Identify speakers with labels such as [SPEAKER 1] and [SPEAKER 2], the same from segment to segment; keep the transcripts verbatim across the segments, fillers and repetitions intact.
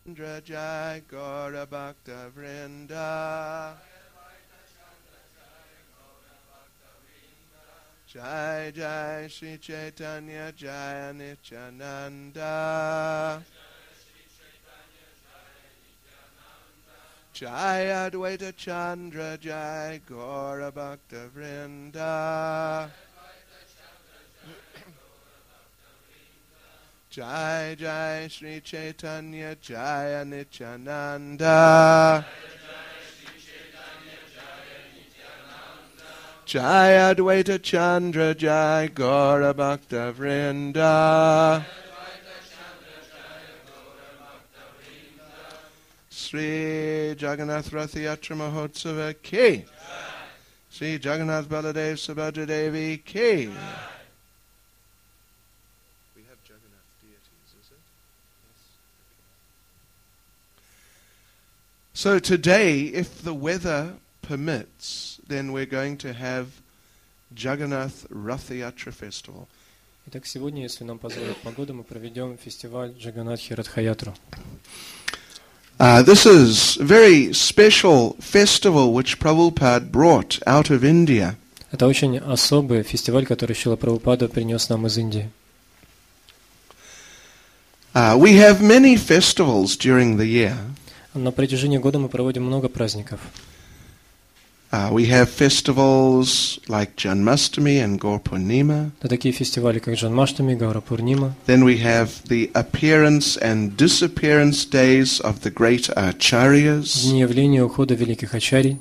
[SPEAKER 1] Chandra Jai Gaura Bhakta Vrinda. Jai Jai Shri Chaitanya Jaya Nityananda. Jai Advaita Chandra Jai Gaura Bhakta Vrinda. Jai Jai Shri Chaitanya Jaya Nityananda. Jai Advaita Chandra Jai Gaura Bhakta Vrinda. Sri Jagannath Rath Yatra Mahotsava ki. Sri Jagannath Baladev Subhadra Devi ki. We have Jagannath deities, is it? Yes. So today, if the weather permits, then we're going to have Jagannath Rath Yatra Festival.
[SPEAKER 2] Итак, сегодня, если нам позволит погода, мы проведем фестиваль Джаганнатхи Радха-ятру.
[SPEAKER 1] Uh, this is a very special festival which Prabhupada brought out of India.
[SPEAKER 2] Это очень особый фестиваль, который Шрила Прабхупада принес нам из Индии.
[SPEAKER 1] Uh, we have many festivals during the year.
[SPEAKER 2] На протяжении года мы проводим много праздников.
[SPEAKER 1] Uh, we have festivals like Janmashtami and Gaur Purnima.
[SPEAKER 2] Это такие фестивали, как Джанмаштами, Гаура Пурнима.
[SPEAKER 1] Then we have the appearance and disappearance days of the great acharyas.
[SPEAKER 2] Дни явления и ухода великих ачарий.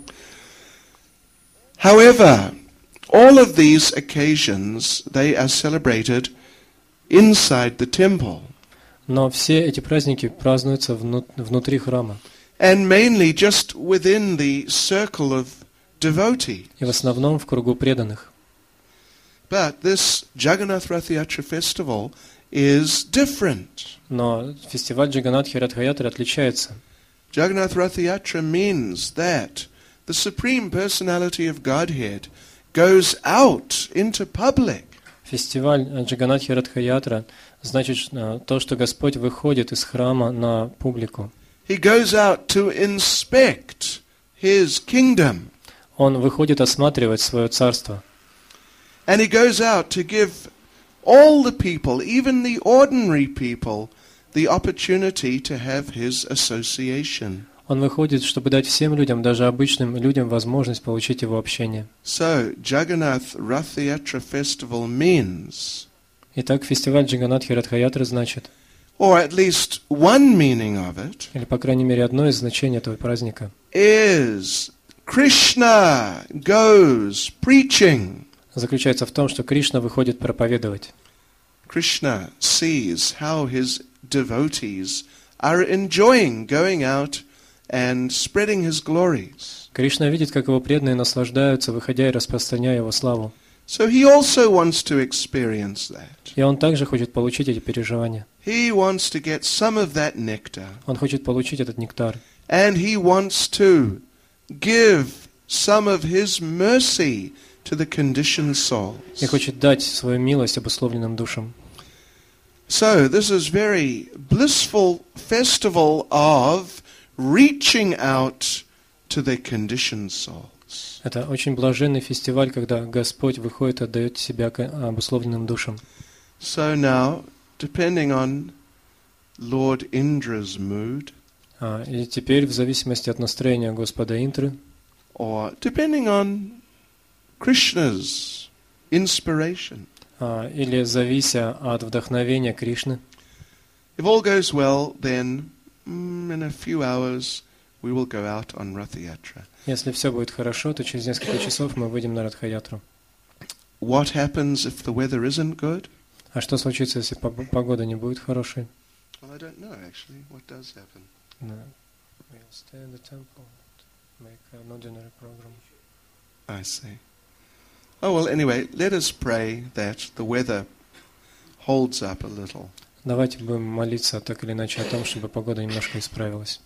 [SPEAKER 1] However, all of these occasions, they are celebrated inside the temple.
[SPEAKER 2] Но все эти праздники празднуются вну- внутри храма.
[SPEAKER 1] And mainly just within the circle of devotees.
[SPEAKER 2] И в основном в кругу преданных.
[SPEAKER 1] But this Jagannath Rath Yatra festival is different.
[SPEAKER 2] Но фестиваль Джаганнатхи Радха-ятры отличается.
[SPEAKER 1] Jagannath Rath Yatra means that the Supreme Personality of Godhead goes out into public.
[SPEAKER 2] Фестиваль Джаганнатхи Радха-ятра значит то, что Господь выходит из храма на публику.
[SPEAKER 1] He goes out to inspect his kingdom.
[SPEAKER 2] Он выходит осматривать свое царство.
[SPEAKER 1] And he goes out to give all the people, even the ordinary people, the opportunity to have his association.
[SPEAKER 2] Он выходит, чтобы дать всем людям, даже обычным людям, возможность получить его общение.
[SPEAKER 1] So, Jagannath Rath Yatra Festival means,
[SPEAKER 2] Итак, фестиваль Джаганнатхи Радха-ятры значит,
[SPEAKER 1] or at least one meaning of it,
[SPEAKER 2] или, по крайней мере, одно из значений этого праздника,
[SPEAKER 1] is Krishna goes preaching.
[SPEAKER 2] заключается в том, что Кришна выходит проповедовать.
[SPEAKER 1] Krishna sees how his devotees are enjoying going out and spreading his glories.
[SPEAKER 2] Кришна видит, как его преданные наслаждаются, выходя и распространяя его славу.
[SPEAKER 1] So he also wants to experience that.
[SPEAKER 2] И он также хочет получить эти переживания.
[SPEAKER 1] He wants to get some of that nectar.
[SPEAKER 2] Он хочет получить этот нектар.
[SPEAKER 1] And he wants to give some of his mercy to the conditioned souls.
[SPEAKER 2] И хочет дать свою милость обусловленным душам.
[SPEAKER 1] So this is very blissful festival of reaching out to the conditioned souls.
[SPEAKER 2] Это очень блаженный фестиваль, когда Господь выходит и отдает себя обусловленным душам.
[SPEAKER 1] So now, depending on Lord Indra's mood,
[SPEAKER 2] А, и теперь, в зависимости от настроения Господа Индры,
[SPEAKER 1] or depending on Krishna's inspiration,
[SPEAKER 2] а, или завися от вдохновения Кришны,
[SPEAKER 1] if all goes well, then mm, in a few hours we will go out on Rath Yatra.
[SPEAKER 2] если все будет хорошо, то через несколько часов мы выйдем на Радха-ятру.
[SPEAKER 1] What happens if the weather isn't good?
[SPEAKER 2] А что случится, если пог- погода не будет хорошей?
[SPEAKER 1] Well, I don't know actually. What does happen?
[SPEAKER 2] Да. We'll stay in the temple, make an ordinary program.
[SPEAKER 1] I see. Oh well, anyway, let us pray that the weather holds up a little.
[SPEAKER 2] Давайте будем молиться так или иначе о том, чтобы погода немножко исправилась.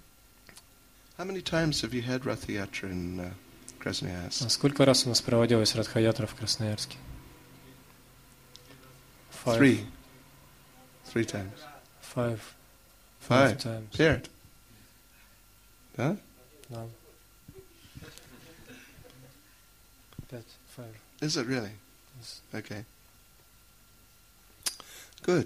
[SPEAKER 1] How many times have you had Rath Yatra in uh, Krasnoyarsk?
[SPEAKER 2] А сколько раз у нас проводилась Радха-ятра в Красноярске?
[SPEAKER 1] Three. Three times.
[SPEAKER 2] Five
[SPEAKER 1] Five.
[SPEAKER 2] times.
[SPEAKER 1] Period. Huh?
[SPEAKER 2] No. Пять. Five.
[SPEAKER 1] Is it really?
[SPEAKER 2] Yes.
[SPEAKER 1] Okay. Good.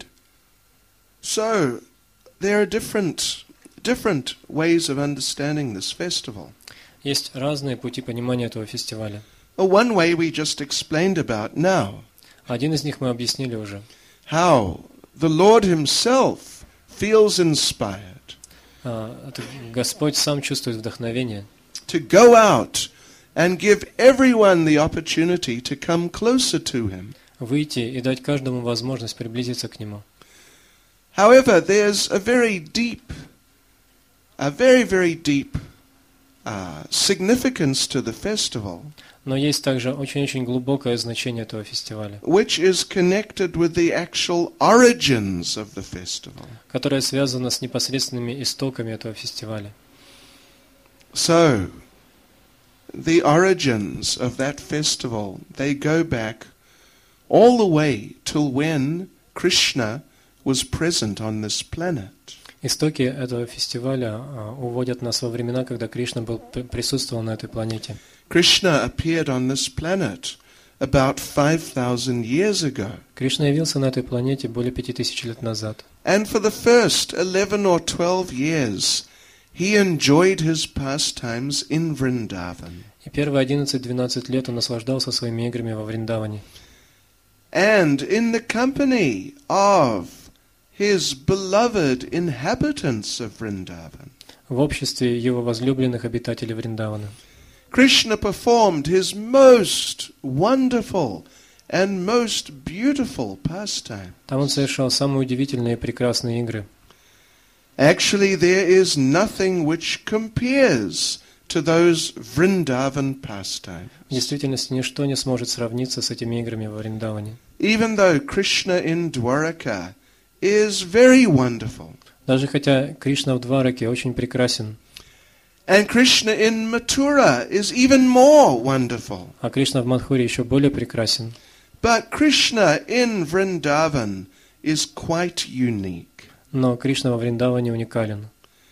[SPEAKER 1] So, there are different different ways of understanding this festival.
[SPEAKER 2] Есть разные пути понимания этого фестиваля.
[SPEAKER 1] Well, one way we just explained about now.
[SPEAKER 2] Один из них мы объяснили уже.
[SPEAKER 1] How the Lord Himself feels inspired
[SPEAKER 2] А, это Господь сам чувствует вдохновение
[SPEAKER 1] to go out and give everyone the opportunity to come closer to Him.
[SPEAKER 2] выйти и дать каждому возможность приблизиться к Нему.
[SPEAKER 1] However, there's a very deep, a very, very deep uh, significance to the festival,
[SPEAKER 2] Но есть также очень-очень глубокое значение этого фестиваля,
[SPEAKER 1] which is connected with the actual origins of the festival.
[SPEAKER 2] которое связано с непосредственными истоками этого фестиваля.
[SPEAKER 1] So, the origins of that festival, they go back all the way till when Krishna was present on this planet.
[SPEAKER 2] Истоки этого фестиваля а, уводят нас во времена, когда Кришна был, присутствовал на этой планете.
[SPEAKER 1] Krishna appeared on this planet about five thousand years ago.
[SPEAKER 2] Кришна явился на этой планете более пяти тысяч лет назад.
[SPEAKER 1] And for the first eleven or twelve years, he enjoyed his pastimes in Vrindavan.
[SPEAKER 2] И первые одиннадцать-двенадцать лет он наслаждался своими играми во Вриндаване.
[SPEAKER 1] And in the company of his beloved inhabitants of Vrindavan,
[SPEAKER 2] В обществе его возлюбленных обитателей Вриндавана
[SPEAKER 1] Krishna performed his most wonderful and most beautiful pastime.
[SPEAKER 2] там он совершал самые удивительные и прекрасные игры.
[SPEAKER 1] Actually, there is nothing which compares to those Vrindavan pastimes.
[SPEAKER 2] В действительности ничто не сможет сравниться с этими играми во Вриндаване.
[SPEAKER 1] Even though Krishna in Dwaraka is very wonderful,
[SPEAKER 2] Даже хотя Кришна в Двараке очень прекрасен,
[SPEAKER 1] and Krishna in Mathura is even more wonderful,
[SPEAKER 2] а Кришна в Мадхуре еще более прекрасен,
[SPEAKER 1] but Krishna in Vrindavan is quite unique.
[SPEAKER 2] но Кришна во Вриндаване уникален.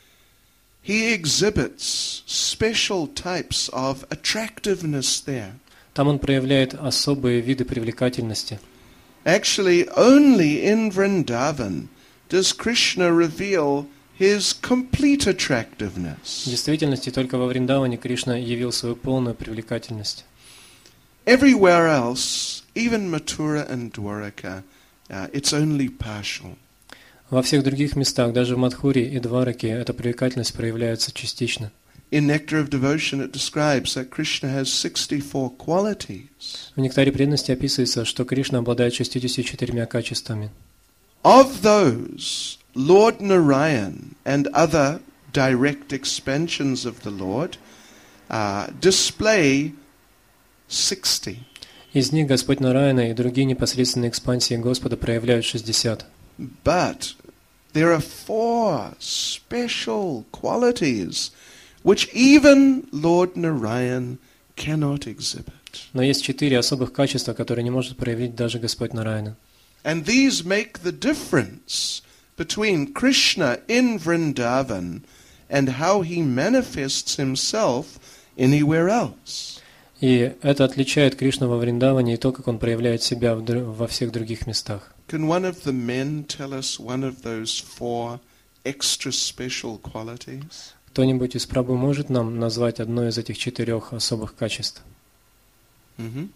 [SPEAKER 1] He exhibits special types of attractiveness there.
[SPEAKER 2] Там он проявляет особые виды привлекательности.
[SPEAKER 1] Actually, only in Vrindavan does Krishna reveal his complete
[SPEAKER 2] В
[SPEAKER 1] attractiveness.
[SPEAKER 2] действительности только во Вриндаване Кришна явил свою полную привлекательность.
[SPEAKER 1] Everywhere else, even Mathura and Dwaraka, uh, it's only partial.
[SPEAKER 2] Во всех других местах, даже в Мадхуре и Двараке, эта привлекательность проявляется частично.
[SPEAKER 1] In Nectar of Devotion it describes that Krishna has sixty-four qualities.
[SPEAKER 2] В Нектаре преданности описывается, что Кришна обладает шестьюдесятью четырьмя качествами.
[SPEAKER 1] Of those, Lord Narayan and other direct expansions of the Lord uh, display sixty.
[SPEAKER 2] Из них Господь Нараяна и другие непосредственные экспансии Господа проявляют шестьдесят.
[SPEAKER 1] But there are four special qualities which even Lord Narayan cannot exhibit.
[SPEAKER 2] Но есть четыре особых качества, которые не может проявить даже Господь Нараяна.
[SPEAKER 1] And these make the difference between Krishna in Vrindavan and how he manifests himself anywhere else.
[SPEAKER 2] И это отличает Кришну во Вриндаване и то, как он проявляет себя в дру- во всех других местах.
[SPEAKER 1] Can one of the men tell us one of those four extra special qualities?
[SPEAKER 2] Кто-нибудь из Прабху может нам назвать одно из этих четырех особых качеств?
[SPEAKER 1] Mm-hmm.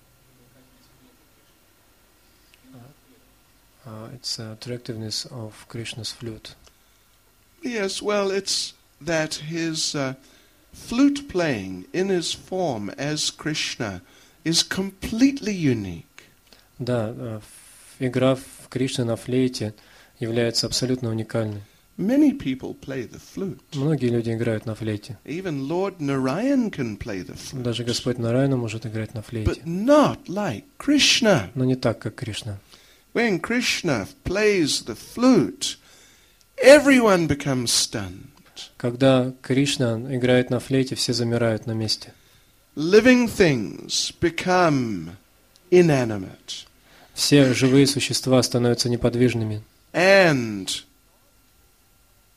[SPEAKER 2] Uh, it's uh, attractiveness of Krishna's flute.
[SPEAKER 1] Yes, well, it's that his uh, flute playing in his form as Krishna is completely unique.
[SPEAKER 2] Да, uh, игра в Кришны на флейте является абсолютно уникальной.
[SPEAKER 1] Many people play the flute.
[SPEAKER 2] Многие люди играют на флейте.
[SPEAKER 1] Even Lord Narayan can play the flute.
[SPEAKER 2] Даже Господь Нараяна может играть на флейте.
[SPEAKER 1] But not like Krishna.
[SPEAKER 2] Но не так, как Кришна.
[SPEAKER 1] When Krishna plays the flute, everyone becomes stunned.
[SPEAKER 2] Когда Кришна играет на флейте, все замирают на месте.
[SPEAKER 1] Living things become inanimate.
[SPEAKER 2] Все живые существа становятся неподвижными.
[SPEAKER 1] And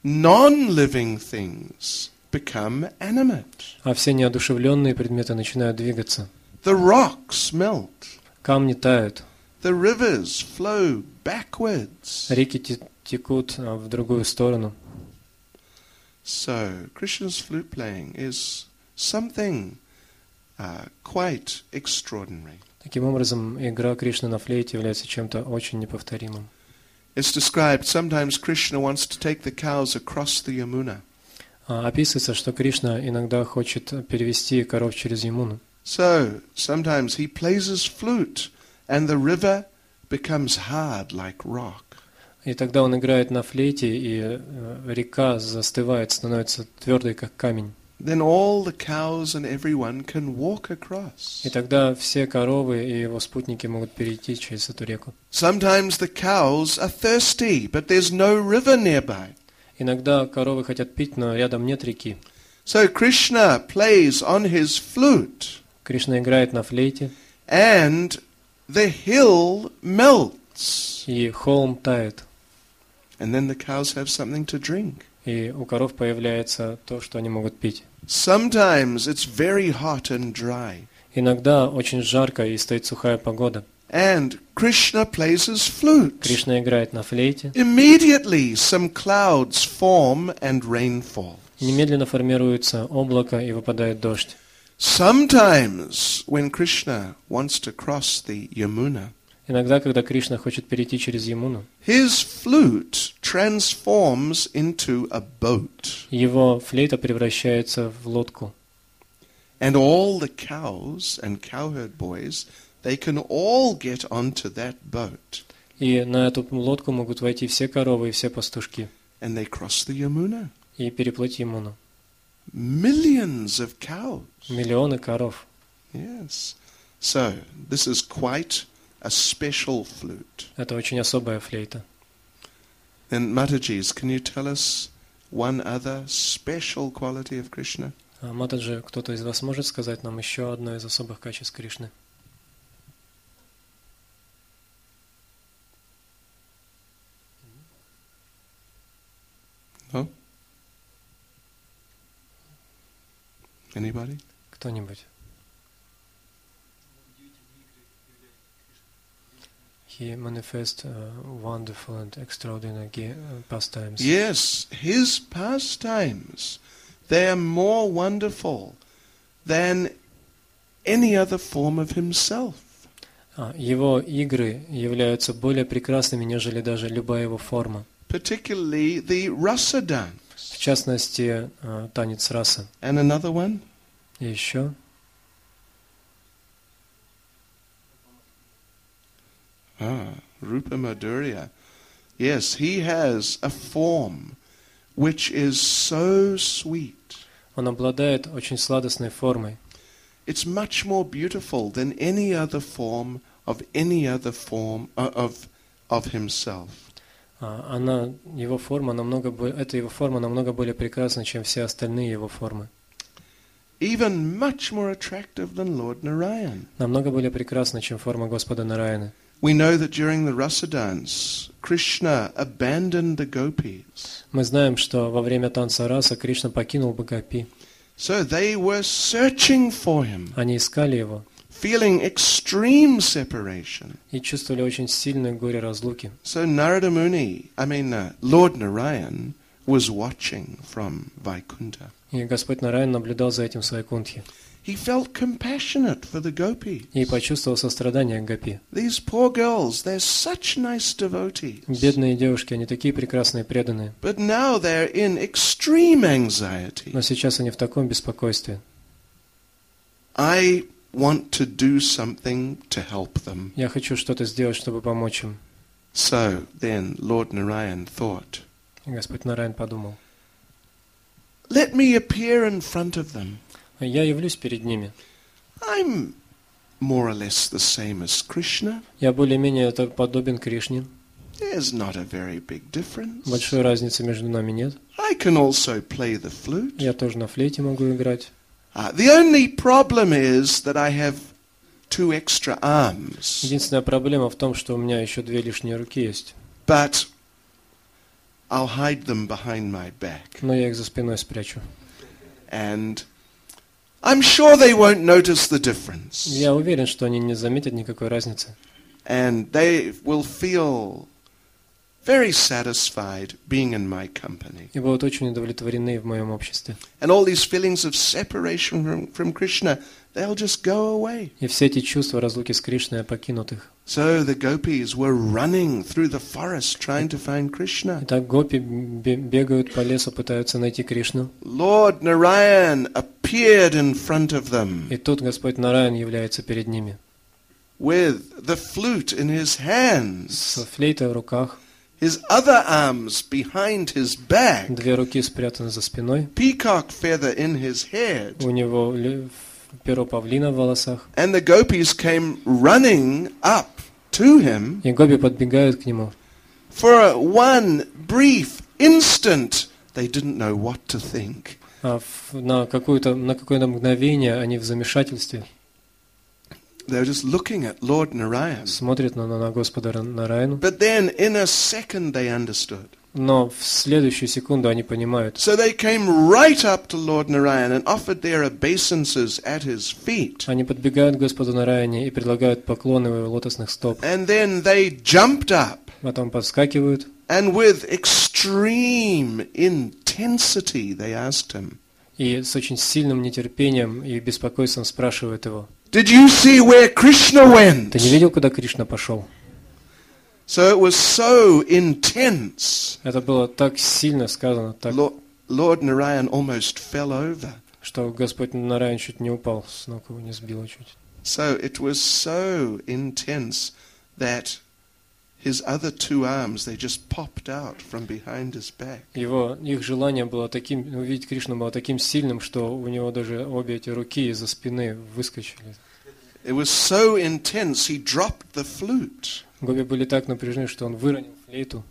[SPEAKER 1] non-living things become animate.
[SPEAKER 2] А все неодушевленные предметы начинают двигаться.
[SPEAKER 1] The rocks melt.
[SPEAKER 2] Камни тают.
[SPEAKER 1] The rivers flow backwards.
[SPEAKER 2] Реки те- текут а, в другую сторону.
[SPEAKER 1] So, Krishna's flute playing is something uh, quite extraordinary.
[SPEAKER 2] Таким образом, игра Кришны на флейте является чем-то очень неповторимым.
[SPEAKER 1] It's described sometimes Krishna wants to take the cows across the Yamuna.
[SPEAKER 2] А, Описывается, что Кришна иногда хочет перевести коров через Ямуну.
[SPEAKER 1] So, sometimes he plays his flute and the river becomes hard like rock.
[SPEAKER 2] И тогда он играет на флейте, и э, река застывает, становится твердой, как камень.
[SPEAKER 1] Then all the cows and everyone can walk across.
[SPEAKER 2] И тогда все коровы и его спутники могут перейти через эту реку.
[SPEAKER 1] Sometimes the cows are thirsty, but there's no river nearby.
[SPEAKER 2] Иногда коровы хотят пить, но рядом нет реки.
[SPEAKER 1] So Krishna plays on his flute,
[SPEAKER 2] Кришна играет на флейте,
[SPEAKER 1] and the hill melts.
[SPEAKER 2] и холм тает.
[SPEAKER 1] And then the cows have something to drink.
[SPEAKER 2] И у коров появляется то, что они могут пить.
[SPEAKER 1] Sometimes it's very hot and dry.
[SPEAKER 2] Иногда очень жарко и стоит сухая погода.
[SPEAKER 1] And Krishna plays his flute.
[SPEAKER 2] Кришна играет на флейте.
[SPEAKER 1] Immediately some clouds form and rain falls.
[SPEAKER 2] Немедленно формируется облако и выпадает дождь.
[SPEAKER 1] Sometimes when Krishna wants to cross the Yamuna,
[SPEAKER 2] Иногда, когда Кришна хочет перейти через Ямуну,
[SPEAKER 1] his flute transforms into a boat.
[SPEAKER 2] его флейта превращается в лодку.
[SPEAKER 1] And all the cows and cowherd boys, they can all get onto that boat.
[SPEAKER 2] И на эту лодку могут войти все коровы и все пастушки
[SPEAKER 1] And they cross the Yamuna.
[SPEAKER 2] и переплыть Ямуну.
[SPEAKER 1] Millions of cows.
[SPEAKER 2] Миллионы коров.
[SPEAKER 1] Yes. So, this is quite a special flute.
[SPEAKER 2] Это очень особая флейта.
[SPEAKER 1] And Mataji's, can you tell us one other special quality of Krishna?
[SPEAKER 2] А Матаджи, кто-то из вас может сказать нам еще одно из особых качеств Кришны?
[SPEAKER 1] No? Anybody?
[SPEAKER 2] Кто-нибудь? He manifests uh, wonderful and extraordinary ge- uh, pastimes.
[SPEAKER 1] Yes, his pastimes, they are more wonderful than any other form of himself.
[SPEAKER 2] А, его игры являются более прекрасными, нежели даже любая его форма.
[SPEAKER 1] Particularly the rasa dance.
[SPEAKER 2] В частности, э, танец раса.
[SPEAKER 1] And another one?
[SPEAKER 2] И еще
[SPEAKER 1] Ah, Rupa Madhurya. Yes, he has a form which is so sweet.
[SPEAKER 2] он обладает очень сладостной формой.
[SPEAKER 1] It's much more beautiful than any other form of any other form uh, of of himself.
[SPEAKER 2] А, она, его форма намного, бо- эта его форма намного более прекрасна, чем все остальные его формы.
[SPEAKER 1] Even much more attractive than Lord Narayan.
[SPEAKER 2] Намного более прекрасна, чем форма Господа Нараяны.
[SPEAKER 1] We know that during the rasa dance, Krishna abandoned the gopis.
[SPEAKER 2] Мы знаем, что во время танца раса Кришна покинул Бхагапи.
[SPEAKER 1] So they were searching for him,
[SPEAKER 2] Они искали его
[SPEAKER 1] feeling extreme separation.
[SPEAKER 2] и чувствовали очень сильное горе разлуки.
[SPEAKER 1] So Narada Muni, I mean uh, Lord Narayan, was watching from Vaikuntha.
[SPEAKER 2] И Господь Нараян наблюдал за этим в Вайкунтхе
[SPEAKER 1] He felt compassionate for the gopis.
[SPEAKER 2] и почувствовал сострадание к Гопи.
[SPEAKER 1] These poor girls, they're such nice devotees.
[SPEAKER 2] Бедные девушки, они такие прекрасные и преданные,
[SPEAKER 1] But now they're in extreme anxiety.
[SPEAKER 2] но сейчас они в таком беспокойстве.
[SPEAKER 1] I want to do something to help them.
[SPEAKER 2] Я хочу что-то сделать, чтобы помочь им.
[SPEAKER 1] So then Lord Narayan thought,
[SPEAKER 2] И Господь Нараян подумал:
[SPEAKER 1] let me appear in front of them.
[SPEAKER 2] я явлюсь перед ними.
[SPEAKER 1] I'm more or less the same as Krishna.
[SPEAKER 2] Я более-менее это подобен Кришне.
[SPEAKER 1] There's not a very big difference.
[SPEAKER 2] Большой разницы между нами нет.
[SPEAKER 1] I can also play the flute.
[SPEAKER 2] Я тоже на флейте могу играть.
[SPEAKER 1] Uh, the only problem is that I have two extra arms.
[SPEAKER 2] Единственная проблема в том, что у меня еще две лишние руки есть.
[SPEAKER 1] But I'll hide them behind my back.
[SPEAKER 2] но я их за спиной спрячу.
[SPEAKER 1] And I'm sure they won't notice the difference.
[SPEAKER 2] Я уверен, что они не заметят никакой разницы.
[SPEAKER 1] And they will feel very satisfied being in my company.
[SPEAKER 2] И будут очень удовлетворены в моем обществе.
[SPEAKER 1] And all these feelings of separation from, from Krishna, they'll just go away.
[SPEAKER 2] И все эти чувства разлуки с Кришной покинут их.
[SPEAKER 1] So the gopis were running through the forest trying to find Krishna.
[SPEAKER 2] Итак, гопи бегают по лесу, пытаются найти Кришну.
[SPEAKER 1] Lord Narayan appeared in front of them
[SPEAKER 2] И тут Господь Нараян является перед ними.
[SPEAKER 1] with the flute in his hands,
[SPEAKER 2] С флейтой в руках,
[SPEAKER 1] his other arms behind his back,
[SPEAKER 2] две руки спрятаны за спиной.
[SPEAKER 1] peacock feather in his head.
[SPEAKER 2] У него ле- перо павлина в волосах.
[SPEAKER 1] And the gopis came running up to him.
[SPEAKER 2] И гопи подбегают к нему.
[SPEAKER 1] For one brief instant, they didn't know what to think.
[SPEAKER 2] А в- на, какую-то, на какое-то мгновение они в замешательстве
[SPEAKER 1] They were just looking at Lord Narayan.
[SPEAKER 2] смотрят на, на Господа Ра- Нараяну.
[SPEAKER 1] But then, in a second, they understood.
[SPEAKER 2] Но в следующую секунду они понимают.
[SPEAKER 1] So they came right up to Lord Narayan and offered their obeisances at his feet.
[SPEAKER 2] Они подбегают к Господу Нараяне и предлагают поклоны у его лотосных стоп.
[SPEAKER 1] And then they jumped up
[SPEAKER 2] Потом подскакивают
[SPEAKER 1] and with extreme intensity they asked him,
[SPEAKER 2] и с очень сильным нетерпением и беспокойством спрашивают его:
[SPEAKER 1] "Did you see where Krishna went?"
[SPEAKER 2] «Ты не видел, куда Кришна пошел?»
[SPEAKER 1] So it was so intense.
[SPEAKER 2] Это было так сильно сказано, так,
[SPEAKER 1] Lord, Lord Narayan almost fell over.
[SPEAKER 2] что Господь Нараян чуть не упал, с ног его не сбило чуть.
[SPEAKER 1] So it was so intense that his other two arms, they just popped out from behind his back.
[SPEAKER 2] Его, их желание было таким, увидеть Кришну было таким сильным, что у него даже обе эти руки из-за спины выскочили.
[SPEAKER 1] It was so intense, he dropped the flute.
[SPEAKER 2] Гопи были так напряжены, что он выронил флейту.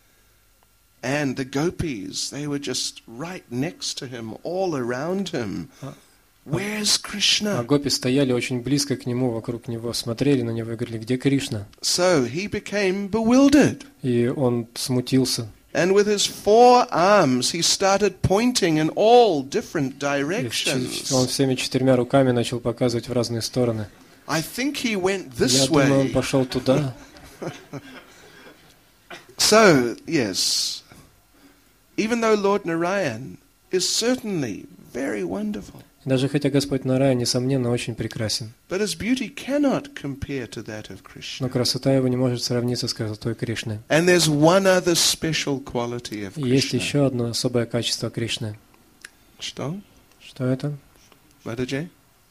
[SPEAKER 1] And the gopis, they were just right next to him, all around him. Where's
[SPEAKER 2] А
[SPEAKER 1] Krishna?
[SPEAKER 2] гопи стояли очень близко к нему, вокруг него, смотрели на него и говорили: «Где Кришна?»
[SPEAKER 1] So he became bewildered.
[SPEAKER 2] И он смутился.
[SPEAKER 1] And with his four arms, he started pointing in all different
[SPEAKER 2] И в-
[SPEAKER 1] directions.
[SPEAKER 2] он всеми четырьмя руками начал показывать в разные стороны.
[SPEAKER 1] I think he went
[SPEAKER 2] Я
[SPEAKER 1] this
[SPEAKER 2] думаю, он
[SPEAKER 1] way.
[SPEAKER 2] пошел туда.
[SPEAKER 1] So, yes, even though Lord Narayan is certainly very wonderful,
[SPEAKER 2] Даже хотя Господь Нараян, несомненно, очень прекрасен,
[SPEAKER 1] but his beauty cannot compare to that of
[SPEAKER 2] но
[SPEAKER 1] Krishna.
[SPEAKER 2] красота его не может сравниться с красотой Кришны.
[SPEAKER 1] And there's one other special quality of
[SPEAKER 2] И есть
[SPEAKER 1] Krishna.
[SPEAKER 2] еще одно особое качество Кришны.
[SPEAKER 1] Что?
[SPEAKER 2] Что это?
[SPEAKER 1] Mataji?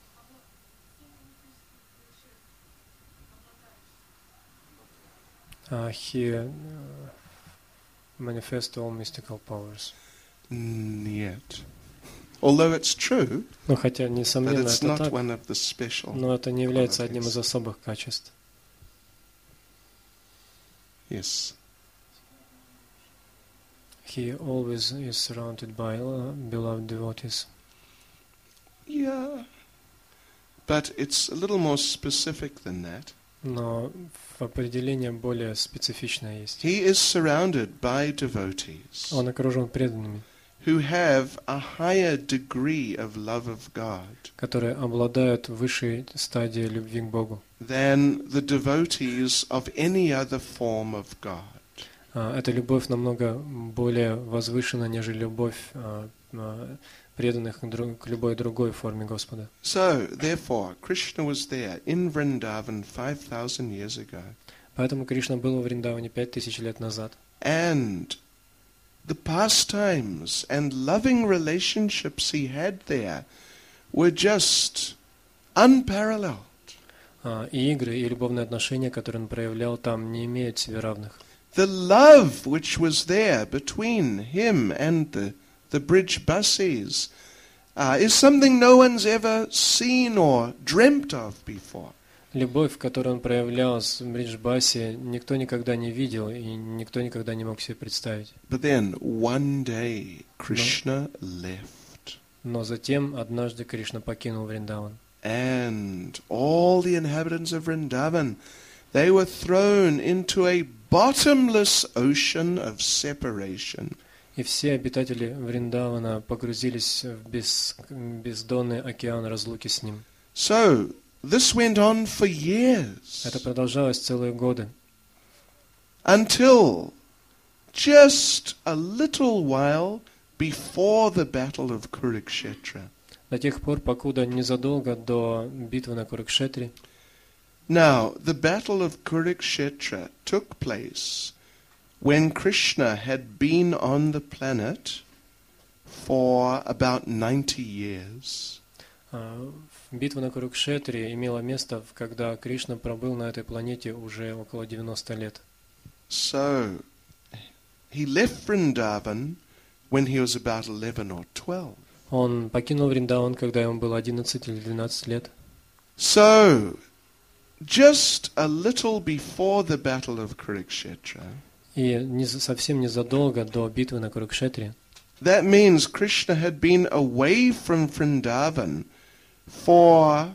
[SPEAKER 2] Uh, he uh, manifests all mystical powers.
[SPEAKER 1] Нет. Although it's true,
[SPEAKER 2] Ну, хотя,
[SPEAKER 1] but
[SPEAKER 2] несомненно,
[SPEAKER 1] it's
[SPEAKER 2] это
[SPEAKER 1] not
[SPEAKER 2] так,
[SPEAKER 1] one of the special.
[SPEAKER 2] но это не является одним из
[SPEAKER 1] qualities.
[SPEAKER 2] особых качеств.
[SPEAKER 1] Yes.
[SPEAKER 2] He always is surrounded by uh, beloved devotees.
[SPEAKER 1] Yeah. But it's a little more specific than that.
[SPEAKER 2] Но в определении более специфичное есть.
[SPEAKER 1] He is surrounded by devotees
[SPEAKER 2] Он окружен преданными,
[SPEAKER 1] who have a higher degree of love of God
[SPEAKER 2] которые обладают высшей стадией любви к Богу.
[SPEAKER 1] than the devotees of any other form of God.
[SPEAKER 2] А, Эта любовь намного более возвышена, нежели любовь а, а, преданных к друг- к любой другой форме Господа.
[SPEAKER 1] So, therefore, Krishna was there in Vrindavan five thousand years ago.
[SPEAKER 2] Поэтому Кришна был во Вриндаване пять тысяч лет назад.
[SPEAKER 1] And the pastimes and loving relationships he had there were just unparalleled.
[SPEAKER 2] А, И игры, и любовные отношения, которые он проявлял там, не имеют себе равных.
[SPEAKER 1] The love which was there between him and the, the bridge buses uh, is something no one's ever seen or dreamt of before.
[SPEAKER 2] Любовь, которую он проявлял с Бриджбаси, никто никогда не видел и никто никогда не мог себе представить.
[SPEAKER 1] But then one day Krishna left,
[SPEAKER 2] Но затем однажды Кришна покинул Вриндаван.
[SPEAKER 1] and all the inhabitants of Vrindavan, they were thrown into a bottomless ocean of separation.
[SPEAKER 2] И все обитатели Вриндавана погрузились в без, бездонный океан разлуки с ним.
[SPEAKER 1] So, this went on for years.
[SPEAKER 2] Это продолжалось целые годы.
[SPEAKER 1] Until just a little while before the battle of Kurukshetra.
[SPEAKER 2] До тех пор, покуда незадолго до битвы на Курукшетре.
[SPEAKER 1] Now, the battle of Kurukshetra took place when Krishna had been on the planet for about ninety years.
[SPEAKER 2] Битва на Курукшетре имела место, когда Кришна пробыл на этой планете уже около девяноста лет.
[SPEAKER 1] So, he left Vrindavan when he was about eleven or twelve.
[SPEAKER 2] Он покинул Вриндаван, когда ему было одиннадцать или двенадцать лет.
[SPEAKER 1] So, just a little before the battle of Kurukshetra.
[SPEAKER 2] И не, совсем незадолго до битвы на Курукшетре.
[SPEAKER 1] That means Krishna had been away from Vrindavan for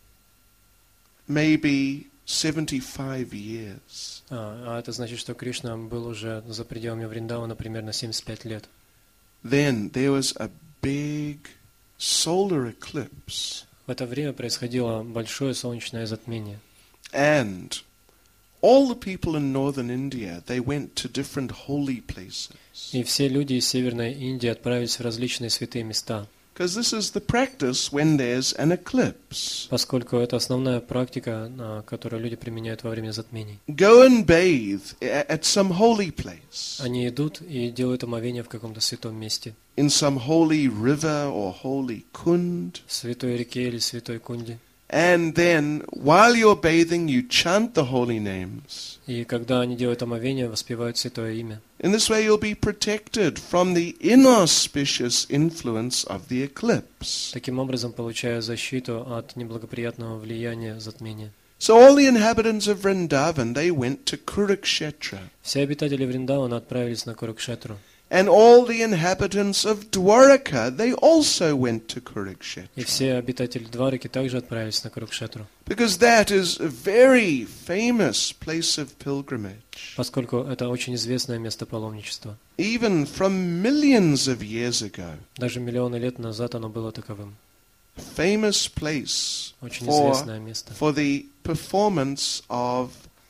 [SPEAKER 1] maybe seventy-five years.
[SPEAKER 2] А, а это значит, что Кришна был уже за пределами Вриндавана примерно семьдесят пять лет.
[SPEAKER 1] Then there was a big solar eclipse.
[SPEAKER 2] В это время происходило большое солнечное затмение.
[SPEAKER 1] And all the people in northern India, they went to different holy places.
[SPEAKER 2] И все люди из Северной Индии отправились в различные святые места.
[SPEAKER 1] Because this is the practice when there's an eclipse.
[SPEAKER 2] Поскольку это основная практика, которую люди применяют во время затмений.
[SPEAKER 1] Go and bathe at some holy place.
[SPEAKER 2] Они идут и делают омовение в каком-то святом месте.
[SPEAKER 1] In some holy river or holy kund.
[SPEAKER 2] В святой реке или святой кунде.
[SPEAKER 1] And then, while you're bathing, you chant the holy names.
[SPEAKER 2] И когда они делают омовение, воспевают святое имя.
[SPEAKER 1] In this way, you'll be protected from the inauspicious influence of the eclipse.
[SPEAKER 2] Таким образом, получая защиту от неблагоприятного влияния затмения.
[SPEAKER 1] So all the inhabitants of Vrindavan, they went to Kurukshetra.
[SPEAKER 2] Все обитатели Вриндавана отправились на Курукшетру.
[SPEAKER 1] And all the inhabitants of Dwaraka, they also went to
[SPEAKER 2] И
[SPEAKER 1] Kurukshetra.
[SPEAKER 2] все обитатели Двараки также отправились на Курукшетру.
[SPEAKER 1] Because that is a very famous place of pilgrimage.
[SPEAKER 2] Поскольку это очень известное место паломничества.
[SPEAKER 1] Even from millions of years ago.
[SPEAKER 2] Даже миллионы лет назад оно было таковым.
[SPEAKER 1] Famous place
[SPEAKER 2] Очень
[SPEAKER 1] for,
[SPEAKER 2] известное место.
[SPEAKER 1] for the performance of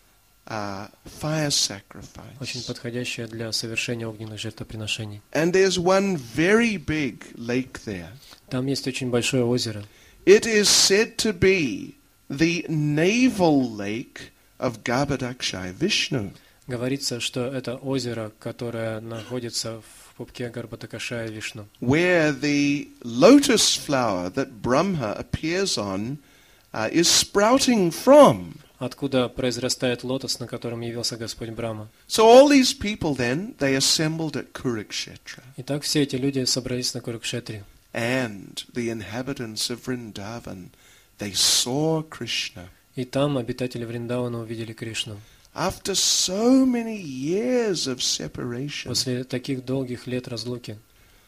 [SPEAKER 1] uh, fire sacrifice.
[SPEAKER 2] Очень подходящее для совершения огненных жертвоприношений.
[SPEAKER 1] And there's one very big lake there.
[SPEAKER 2] Там есть очень большое озеро.
[SPEAKER 1] It is said to be the navel lake of Garbhodakshai Vishnu.
[SPEAKER 2] Говорится, что это озеро, которое находится в пупке Гарбхадакшая Вишну.
[SPEAKER 1] Where the lotus flower that Brahma appears on uh, is sprouting from.
[SPEAKER 2] Откуда произрастает лотос, на котором явился Господь Брахма.
[SPEAKER 1] So all these people then, they assembled at Kurukshetra.
[SPEAKER 2] Итак, все эти люди собрались на Курукшетре.
[SPEAKER 1] And the inhabitants of Vrindavan, they saw Krishna.
[SPEAKER 2] И там обитатели Вриндавана увидели Кришну.
[SPEAKER 1] After so many years of separation.
[SPEAKER 2] После таких долгих лет разлуки.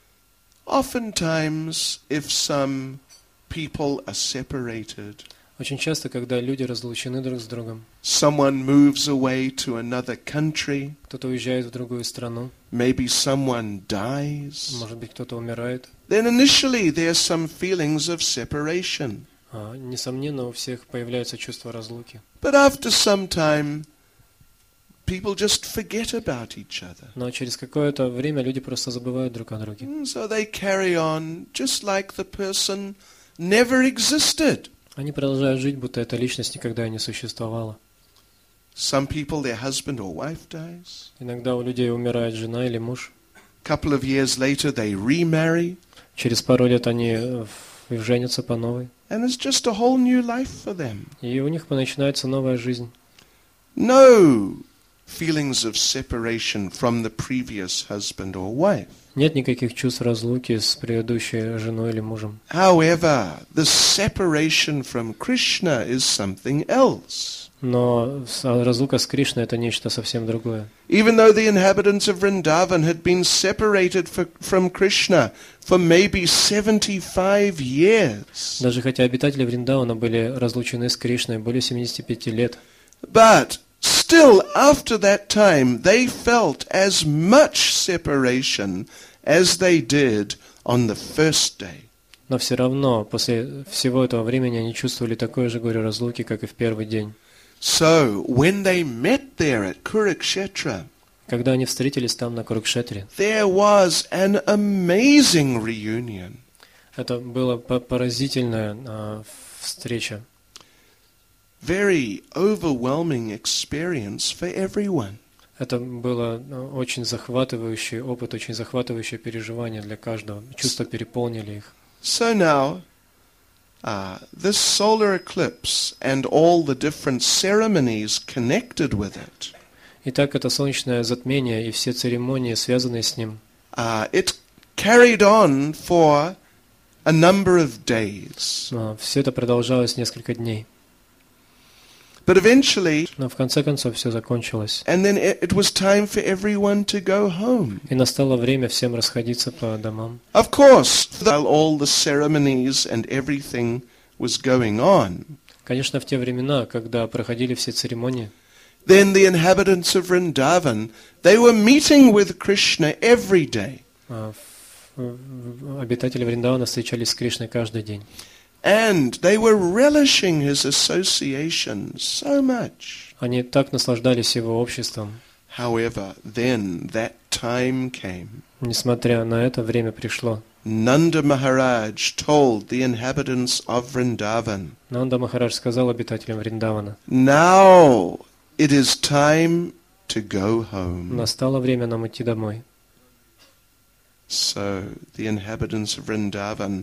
[SPEAKER 1] Oftentimes, if some people are separated,
[SPEAKER 2] Очень часто, когда люди разлучены друг с другом,
[SPEAKER 1] someone moves away to another country,
[SPEAKER 2] кто-то уезжает в другую страну,
[SPEAKER 1] maybe someone dies,
[SPEAKER 2] может быть, кто-то умирает,
[SPEAKER 1] then initially there's some feelings of separation.
[SPEAKER 2] а, несомненно, у всех появляется чувство разлуки.
[SPEAKER 1] But after some time, people just forget about each other.
[SPEAKER 2] Но через какое-то время люди просто забывают друг о друге.
[SPEAKER 1] And so they carry on just like the person never existed.
[SPEAKER 2] Они продолжают жить, будто эта личность никогда и не существовала.
[SPEAKER 1] Some people, their husband or wife dies.
[SPEAKER 2] Иногда у людей умирает жена или муж.
[SPEAKER 1] A couple of years later, they remarry.
[SPEAKER 2] Через пару лет они женятся по новой.
[SPEAKER 1] And it's just a whole new life for them.
[SPEAKER 2] И у них начинается новая жизнь.
[SPEAKER 1] No feelings of separation from the previous husband or wife.
[SPEAKER 2] Нет никаких чувств разлуки с предыдущей женой или мужем.
[SPEAKER 1] However, the separation from Krishna is something else.
[SPEAKER 2] Но разлука с Кришной — это нечто совсем другое.
[SPEAKER 1] Even though the inhabitants of Vrindavan had been separated for, from Krishna for maybe seventy-five years.
[SPEAKER 2] Даже хотя обитатели Вриндавана были разлучены с Кришной более семидесяти пяти лет.
[SPEAKER 1] But still, after that time, they felt as much separation as they did on the first day.
[SPEAKER 2] Но все равно, после всего этого времени, они чувствовали такое же горе разлуки, как и в первый день.
[SPEAKER 1] So, when they met there at Kurukshetra,
[SPEAKER 2] Когда они встретились там на Курукшетре,
[SPEAKER 1] there was an amazing reunion.
[SPEAKER 2] это была по- поразительная а, встреча.
[SPEAKER 1] Very overwhelming experience for everyone.
[SPEAKER 2] Это было а, очень захватывающий опыт, очень захватывающее переживание для каждого. Чувства переполнили их.
[SPEAKER 1] So now, uh, this solar eclipse and all the different ceremonies connected with it,
[SPEAKER 2] Итак, это солнечное затмение и все церемонии, связанные с ним,
[SPEAKER 1] uh, it carried on for a number of days.
[SPEAKER 2] а, все это продолжалось несколько дней.
[SPEAKER 1] But eventually,
[SPEAKER 2] Но в конце концов все закончилось.
[SPEAKER 1] and then it, it was time for everyone to go home.
[SPEAKER 2] И настало время всем расходиться по домам.
[SPEAKER 1] Of course, while all the ceremonies and everything was going on,
[SPEAKER 2] Конечно, в те времена, когда проходили все церемонии,
[SPEAKER 1] then the inhabitants of Vrindavan, they were meeting with Krishna every day.
[SPEAKER 2] а, в- в- обитатели Вриндавана встречались с Кришной каждый день.
[SPEAKER 1] And they were relishing his association so much.
[SPEAKER 2] Они так наслаждались его обществом.
[SPEAKER 1] However, then that time came.
[SPEAKER 2] Несмотря на это, время пришло.
[SPEAKER 1] Nanda Maharaj told the inhabitants of Vrindavan,
[SPEAKER 2] Нанда Махарадж сказал обитателям Вриндавана:
[SPEAKER 1] now it is time to go home.
[SPEAKER 2] настало время нам идти домой.
[SPEAKER 1] So the inhabitants of Vrindavan,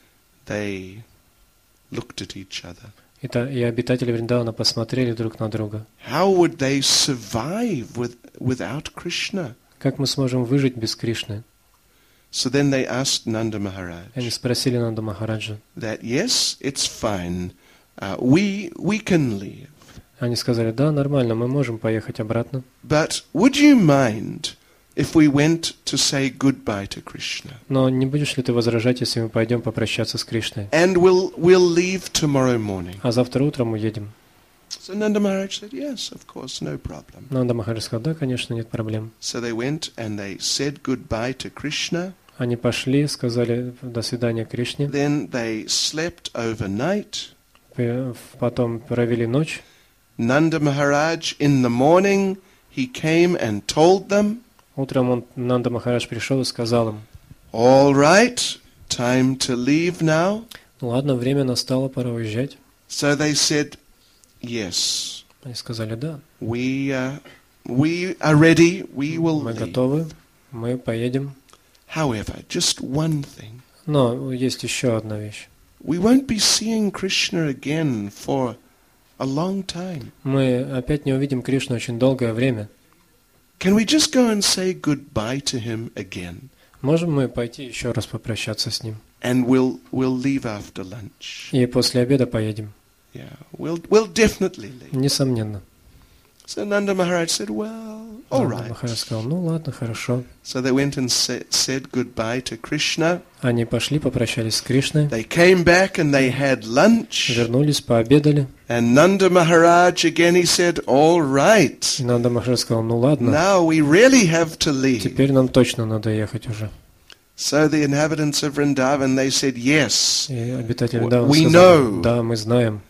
[SPEAKER 1] they looked at each other.
[SPEAKER 2] И, та- и обитатели Вриндавана посмотрели друг на друга.
[SPEAKER 1] How would they survive with, without Krishna?
[SPEAKER 2] Как мы сможем выжить без Кришны?
[SPEAKER 1] So then they asked Nanda
[SPEAKER 2] Они
[SPEAKER 1] Maharaj
[SPEAKER 2] спросили Нанда Махараджа.
[SPEAKER 1] that, yes, it's fine, uh, we, we can leave.
[SPEAKER 2] Они сказали: да, нормально, мы можем поехать обратно.
[SPEAKER 1] But would you mind if we went to say goodbye to Krishna?
[SPEAKER 2] Но не будешь ли ты возражать, если мы пойдем попрощаться с Кришной?
[SPEAKER 1] And we'll, we'll leave tomorrow morning.
[SPEAKER 2] А завтра утром уедем.
[SPEAKER 1] So Nanda Maharaj said, yes, of course, no problem.
[SPEAKER 2] Нанда Махарадж сказал: да, конечно, нет проблем.
[SPEAKER 1] So they went and they said goodbye to Krishna.
[SPEAKER 2] Они пошли, сказали до свидания Кришне,
[SPEAKER 1] Then they slept overnight.
[SPEAKER 2] п- потом провели ночь.
[SPEAKER 1] Nanda Maharaj, in the morning, he came and told them,
[SPEAKER 2] Утром он, Нанда Махарадж пришел и сказал им:
[SPEAKER 1] all right, time to leave now.
[SPEAKER 2] ну ладно, время настало, пора уезжать.
[SPEAKER 1] So they said, yes,
[SPEAKER 2] Они сказали: да,
[SPEAKER 1] we, uh, we are ready, we will
[SPEAKER 2] мы
[SPEAKER 1] leave.
[SPEAKER 2] готовы, мы поедем.
[SPEAKER 1] However, just one thing.
[SPEAKER 2] Но есть еще одна вещь.
[SPEAKER 1] We won't be seeing Krishna again for a long time.
[SPEAKER 2] Мы опять не увидим Кришну очень долгое время.
[SPEAKER 1] Can we just go and say goodbye to him again?
[SPEAKER 2] Можем мы пойти еще раз попрощаться с ним?
[SPEAKER 1] And we'll, we'll leave after lunch.
[SPEAKER 2] И после обеда поедем.
[SPEAKER 1] Yeah, we'll, we'll definitely leave.
[SPEAKER 2] Несомненно.
[SPEAKER 1] So Nanda Maharaj said, well, all
[SPEAKER 2] Нанда
[SPEAKER 1] right.
[SPEAKER 2] Махарадж сказал: ну ладно, хорошо.
[SPEAKER 1] So they went and sa- said goodbye to Krishna.
[SPEAKER 2] Они пошли, попрощались с Кришной,
[SPEAKER 1] They came back and they had lunch.
[SPEAKER 2] вернулись, пообедали.
[SPEAKER 1] And Nanda Maharaj again, he said, all right.
[SPEAKER 2] И Нанда Махарадж сказал: ну ладно,
[SPEAKER 1] Now we really have to leave.
[SPEAKER 2] теперь нам точно надо ехать уже.
[SPEAKER 1] So the inhabitants of Vrindavan, they said, yes,
[SPEAKER 2] И обитатели Вриндавана
[SPEAKER 1] We
[SPEAKER 2] сказали:
[SPEAKER 1] know.
[SPEAKER 2] да, мы знаем.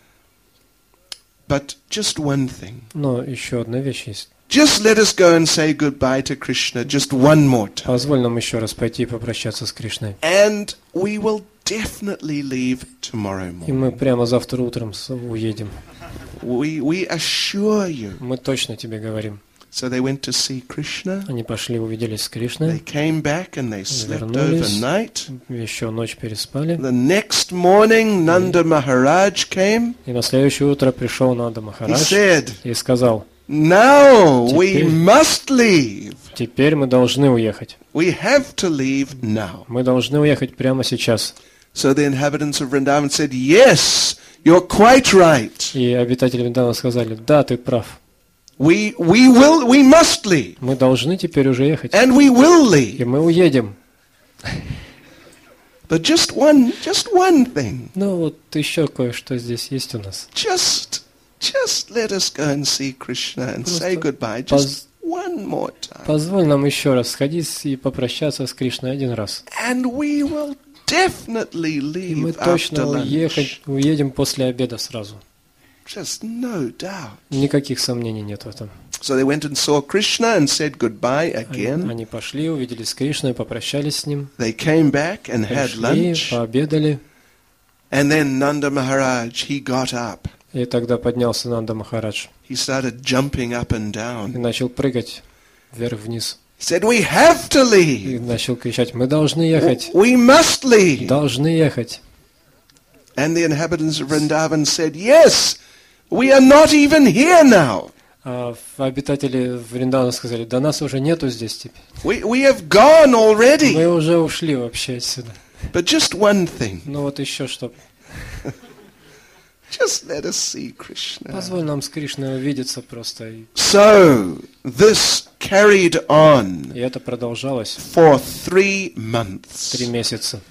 [SPEAKER 1] but just one thing.
[SPEAKER 2] Но еще одна вещь есть.
[SPEAKER 1] Just let us go and say goodbye to Krishna just one more time.
[SPEAKER 2] Позволь нам еще раз пойти и попрощаться с Кришной.
[SPEAKER 1] And we will definitely leave tomorrow
[SPEAKER 2] И
[SPEAKER 1] morning.
[SPEAKER 2] мы прямо завтра утром с- уедем.
[SPEAKER 1] We, we assure you.
[SPEAKER 2] Мы точно тебе говорим.
[SPEAKER 1] So they went to see Krishna.
[SPEAKER 2] Они пошли, увиделись с
[SPEAKER 1] They
[SPEAKER 2] Кришной,
[SPEAKER 1] came back and they slept
[SPEAKER 2] Вернулись.
[SPEAKER 1] overnight.
[SPEAKER 2] еще ночь переспали.
[SPEAKER 1] The next morning, Nanda Maharaj came.
[SPEAKER 2] И на следующее утро пришел Нанда
[SPEAKER 1] He
[SPEAKER 2] Махарадж
[SPEAKER 1] said,
[SPEAKER 2] и сказал:
[SPEAKER 1] now we
[SPEAKER 2] Теперь-
[SPEAKER 1] must leave.
[SPEAKER 2] теперь мы должны уехать.
[SPEAKER 1] We have to leave now.
[SPEAKER 2] Мы должны уехать прямо сейчас.
[SPEAKER 1] So the inhabitants of Vrindavan said, yes, you're quite right.
[SPEAKER 2] И обитатели Вриндавана сказали: да, ты прав.
[SPEAKER 1] We, we will, we must leave.
[SPEAKER 2] Мы должны теперь уже ехать.
[SPEAKER 1] And we will
[SPEAKER 2] И
[SPEAKER 1] leave.
[SPEAKER 2] мы уедем.
[SPEAKER 1] But just one, just one thing.
[SPEAKER 2] Ну вот еще кое-что здесь есть у нас.
[SPEAKER 1] Just just let us go and see Krishna and
[SPEAKER 2] Просто
[SPEAKER 1] say goodbye
[SPEAKER 2] поз-
[SPEAKER 1] just one more time.
[SPEAKER 2] Позволь нам еще раз сходить и попрощаться с Кришной один раз.
[SPEAKER 1] And we will definitely
[SPEAKER 2] И мы
[SPEAKER 1] leave after
[SPEAKER 2] точно
[SPEAKER 1] lunch.
[SPEAKER 2] уехать, уедем после обеда сразу.
[SPEAKER 1] Just no doubt.
[SPEAKER 2] Никаких сомнений нет в этом.
[SPEAKER 1] So they went and saw Krishna and said goodbye
[SPEAKER 2] Они,
[SPEAKER 1] again.
[SPEAKER 2] они пошли, увиделись с Кришной, попрощались с ним,
[SPEAKER 1] They came back and had
[SPEAKER 2] пришли,
[SPEAKER 1] lunch.
[SPEAKER 2] пообедали.
[SPEAKER 1] And then Nanda Maharaj, he got up.
[SPEAKER 2] И тогда поднялся Нанда Махарадж
[SPEAKER 1] He started jumping up and
[SPEAKER 2] и
[SPEAKER 1] down.
[SPEAKER 2] начал прыгать вверх-вниз.
[SPEAKER 1] He said, we have to
[SPEAKER 2] И
[SPEAKER 1] leave.
[SPEAKER 2] начал кричать: мы должны ехать,
[SPEAKER 1] We must leave.
[SPEAKER 2] должны ехать.
[SPEAKER 1] And the inhabitants of Vrindavan said, yes, we are not even here now.
[SPEAKER 2] А обитатели Вриндавана сказали: да нас уже нету здесь теперь.
[SPEAKER 1] We, we have gone already.
[SPEAKER 2] Мы уже ушли вообще отсюда.
[SPEAKER 1] But just one thing.
[SPEAKER 2] Ну вот еще что.
[SPEAKER 1] Just let us see Krishna.
[SPEAKER 2] Позволь нам с Кришной увидеться просто. И,
[SPEAKER 1] So, this carried on
[SPEAKER 2] и это продолжалось
[SPEAKER 1] for three
[SPEAKER 2] три
[SPEAKER 1] months.
[SPEAKER 2] месяца.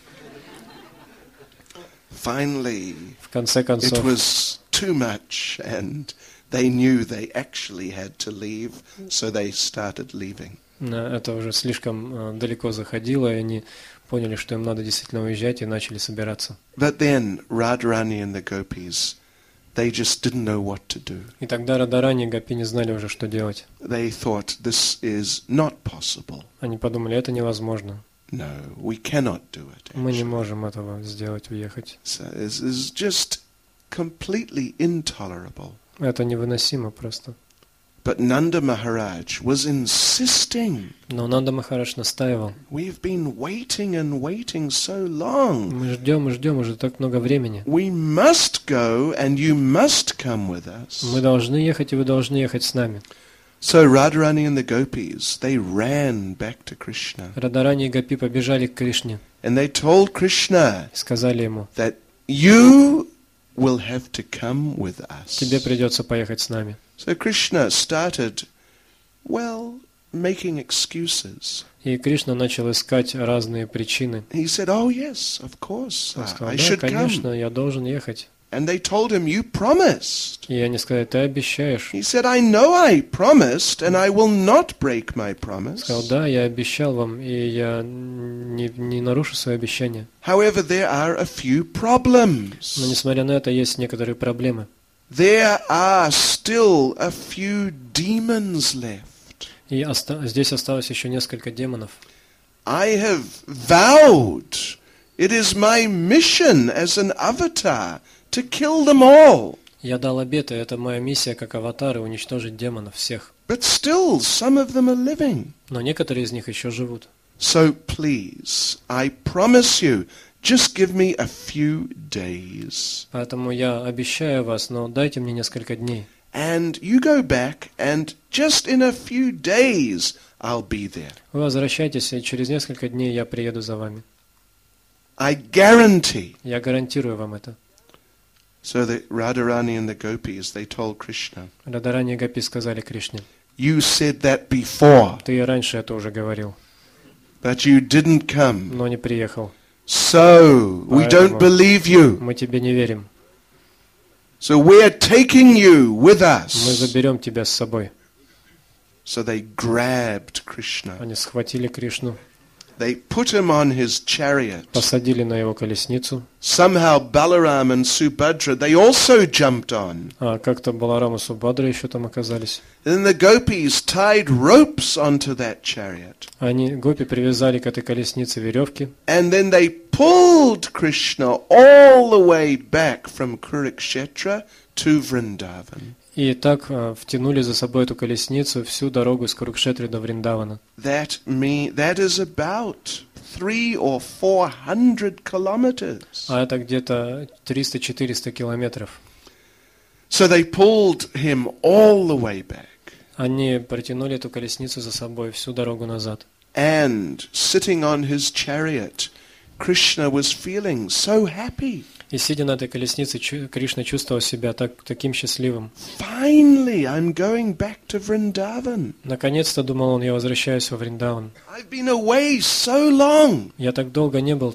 [SPEAKER 1] Finally,
[SPEAKER 2] В конце
[SPEAKER 1] it
[SPEAKER 2] концов,
[SPEAKER 1] was too much and they knew they actually had to leave, so they started leaving.
[SPEAKER 2] э, это уже слишком э, далеко заходило, и они поняли, что им надо действительно уезжать, и начали собираться.
[SPEAKER 1] But then Radharani and the gopis, they just didn't know what to do.
[SPEAKER 2] И тогда Радарани и Гопи не знали уже, что делать.
[SPEAKER 1] They thought, this is not possible.
[SPEAKER 2] Они подумали: это невозможно.
[SPEAKER 1] No, we cannot do it.
[SPEAKER 2] Мы не
[SPEAKER 1] actually.
[SPEAKER 2] можем этого сделать, уехать.
[SPEAKER 1] So this is just completely intolerable.
[SPEAKER 2] Это невыносимо просто.
[SPEAKER 1] But Nanda Maharaj was insisting.
[SPEAKER 2] Но Нанда Махарадж настаивал.
[SPEAKER 1] We've been waiting and waiting so long.
[SPEAKER 2] Мы ждем и ждем уже так много времени.
[SPEAKER 1] We must go and you must come with us.
[SPEAKER 2] Мы должны ехать, и вы должны ехать с нами.
[SPEAKER 1] So Radharani and the gopis, they ran back to Krishna.
[SPEAKER 2] Радарани и Гопи побежали к Кришне.
[SPEAKER 1] And they told Krishna
[SPEAKER 2] Сказали ему:
[SPEAKER 1] that you will have to come with
[SPEAKER 2] тебе
[SPEAKER 1] us.
[SPEAKER 2] придется поехать с нами.
[SPEAKER 1] So Krishna started, well, making excuses.
[SPEAKER 2] И Кришна начал искать разные причины.
[SPEAKER 1] He said, oh yes, of course,
[SPEAKER 2] Он
[SPEAKER 1] uh,
[SPEAKER 2] сказал:
[SPEAKER 1] I
[SPEAKER 2] да,
[SPEAKER 1] should
[SPEAKER 2] конечно,
[SPEAKER 1] come.
[SPEAKER 2] я должен ехать.
[SPEAKER 1] And they told him, you promised.
[SPEAKER 2] И они сказали: ты обещаешь.
[SPEAKER 1] He said, I know I promised and I will not break my promise.
[SPEAKER 2] Сказал: да, я обещал вам, и я не, не нарушу свое обещание.
[SPEAKER 1] However, there are a few problems.
[SPEAKER 2] Но несмотря на это, есть некоторые проблемы.
[SPEAKER 1] There are still a few demons left.
[SPEAKER 2] И оста- здесь осталось еще несколько демонов.
[SPEAKER 1] I have vowed, it is my mission as an avatar to kill them all.
[SPEAKER 2] Я дал обет, и это моя миссия как аватара — уничтожить демонов всех.
[SPEAKER 1] But still, some of them are living.
[SPEAKER 2] Но некоторые из них еще живут.
[SPEAKER 1] So please, I promise you, just give me a few days.
[SPEAKER 2] Поэтому я обещаю вас, но дайте мне несколько дней.
[SPEAKER 1] And you go back, and just in a few days, I'll be there.
[SPEAKER 2] Вы возвращайтесь, и через несколько дней я приеду за вами.
[SPEAKER 1] I guarantee.
[SPEAKER 2] Я гарантирую вам это.
[SPEAKER 1] So the Radharani and the gopis, they told Krishna,
[SPEAKER 2] Радарани и Гопи сказали Кришне:
[SPEAKER 1] you said that before,
[SPEAKER 2] ты и раньше это уже говорил,
[SPEAKER 1] but you didn't come.
[SPEAKER 2] но не приехал.
[SPEAKER 1] So we don't believe you.
[SPEAKER 2] Мы тебе не верим.
[SPEAKER 1] So we're taking you with
[SPEAKER 2] Мы
[SPEAKER 1] us.
[SPEAKER 2] заберем тебя с собой.
[SPEAKER 1] So they grabbed Krishna.
[SPEAKER 2] Они схватили Кришну,
[SPEAKER 1] They put him on his chariot.
[SPEAKER 2] посадили на его колесницу.
[SPEAKER 1] Somehow Balaram and Subhadra, they also jumped on.
[SPEAKER 2] А как-то Баларам и Субхадра еще там оказались.
[SPEAKER 1] And the gopis tied ropes onto that chariot.
[SPEAKER 2] Они, Гопи, привязали к этой колеснице веревки.
[SPEAKER 1] And then they pulled Krishna all the way back from Kurukshetra to Vrindavan.
[SPEAKER 2] И так а, втянули за собой эту колесницу всю дорогу из Курукшетры до Вриндавана.
[SPEAKER 1] That me that is about three or four hundred kilometers.
[SPEAKER 2] А это где-то триста-четыреста километров.
[SPEAKER 1] So they pulled him all the way back.
[SPEAKER 2] Они протянули эту колесницу за собой всю дорогу назад.
[SPEAKER 1] And sitting on his chariot, Krishna was feeling so happy.
[SPEAKER 2] И сидя на этой колеснице, Чу- Кришна чувствовал себя так, таким счастливым.
[SPEAKER 1] Finally, I'm going back to Vrindavan.
[SPEAKER 2] Наконец-то, думал он, я возвращаюсь во Вриндаван.
[SPEAKER 1] I've been away so long.
[SPEAKER 2] Я так долго не был там.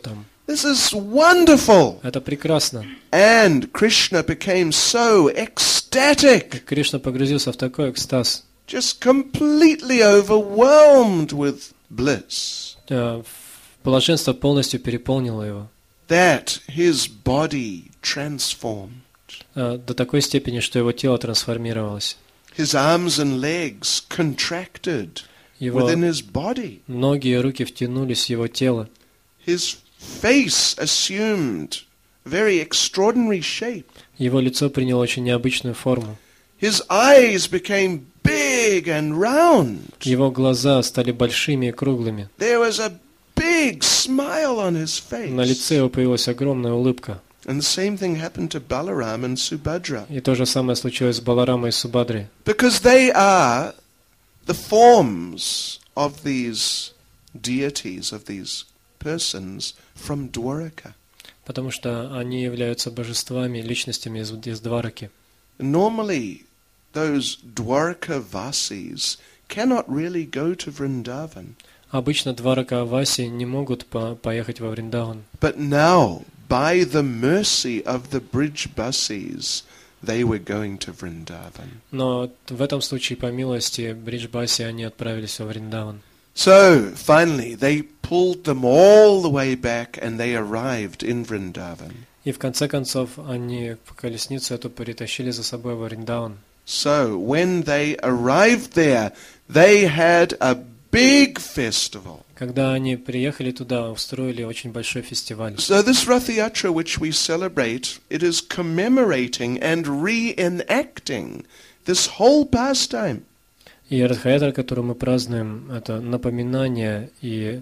[SPEAKER 1] This is wonderful.
[SPEAKER 2] Это прекрасно.
[SPEAKER 1] And Krishna became so ecstatic,
[SPEAKER 2] Кришна погрузился в такой экстаз,
[SPEAKER 1] just completely overwhelmed with bliss,
[SPEAKER 2] э, блаженство полностью переполнило его,
[SPEAKER 1] that his body transformed.
[SPEAKER 2] э, до такой степени, что его тело трансформировалось.
[SPEAKER 1] His arms and legs contracted
[SPEAKER 2] Его
[SPEAKER 1] within his body.
[SPEAKER 2] ноги и руки втянулись в его тело.
[SPEAKER 1] His face assumed very extraordinary shape.
[SPEAKER 2] Его лицо приняло очень необычную форму.
[SPEAKER 1] His eyes became big and round.
[SPEAKER 2] Его глаза стали большими и круглыми.
[SPEAKER 1] There was a big smile on his
[SPEAKER 2] На лице
[SPEAKER 1] face.
[SPEAKER 2] его появилась огромная улыбка.
[SPEAKER 1] And the same thing happened to Balaram and Subhadra.
[SPEAKER 2] И то же самое случилось с Баларамой и Субадрой.
[SPEAKER 1] Because they are the forms of these deities, of these persons from Dwaraka.
[SPEAKER 2] Потому что они являются божествами, личностями из, из Двараки.
[SPEAKER 1] Normally, those Dwaraka Vasis cannot really go to Vrindavan.
[SPEAKER 2] Обычно Дварака Васи не могут по поехать во Вриндаван.
[SPEAKER 1] But now, by the mercy of the bridge buses, they were going to Vrindavan.
[SPEAKER 2] Но в этом случае, по милости Бриджбаси, они отправились во Вриндаван.
[SPEAKER 1] So, finally, they pulled them all the way back and they arrived in Vrindavan.
[SPEAKER 2] И в конце концов они колесницу эту перетащили за собой во Вриндаван.
[SPEAKER 1] So, when they arrived there, they had a big festival.
[SPEAKER 2] Когда они приехали туда, устроили очень большой фестиваль.
[SPEAKER 1] So this Rath Yatra which we celebrate, it is commemorating and reenacting this whole pastime.
[SPEAKER 2] И Радха-ятра, которую мы празднуем, это напоминание и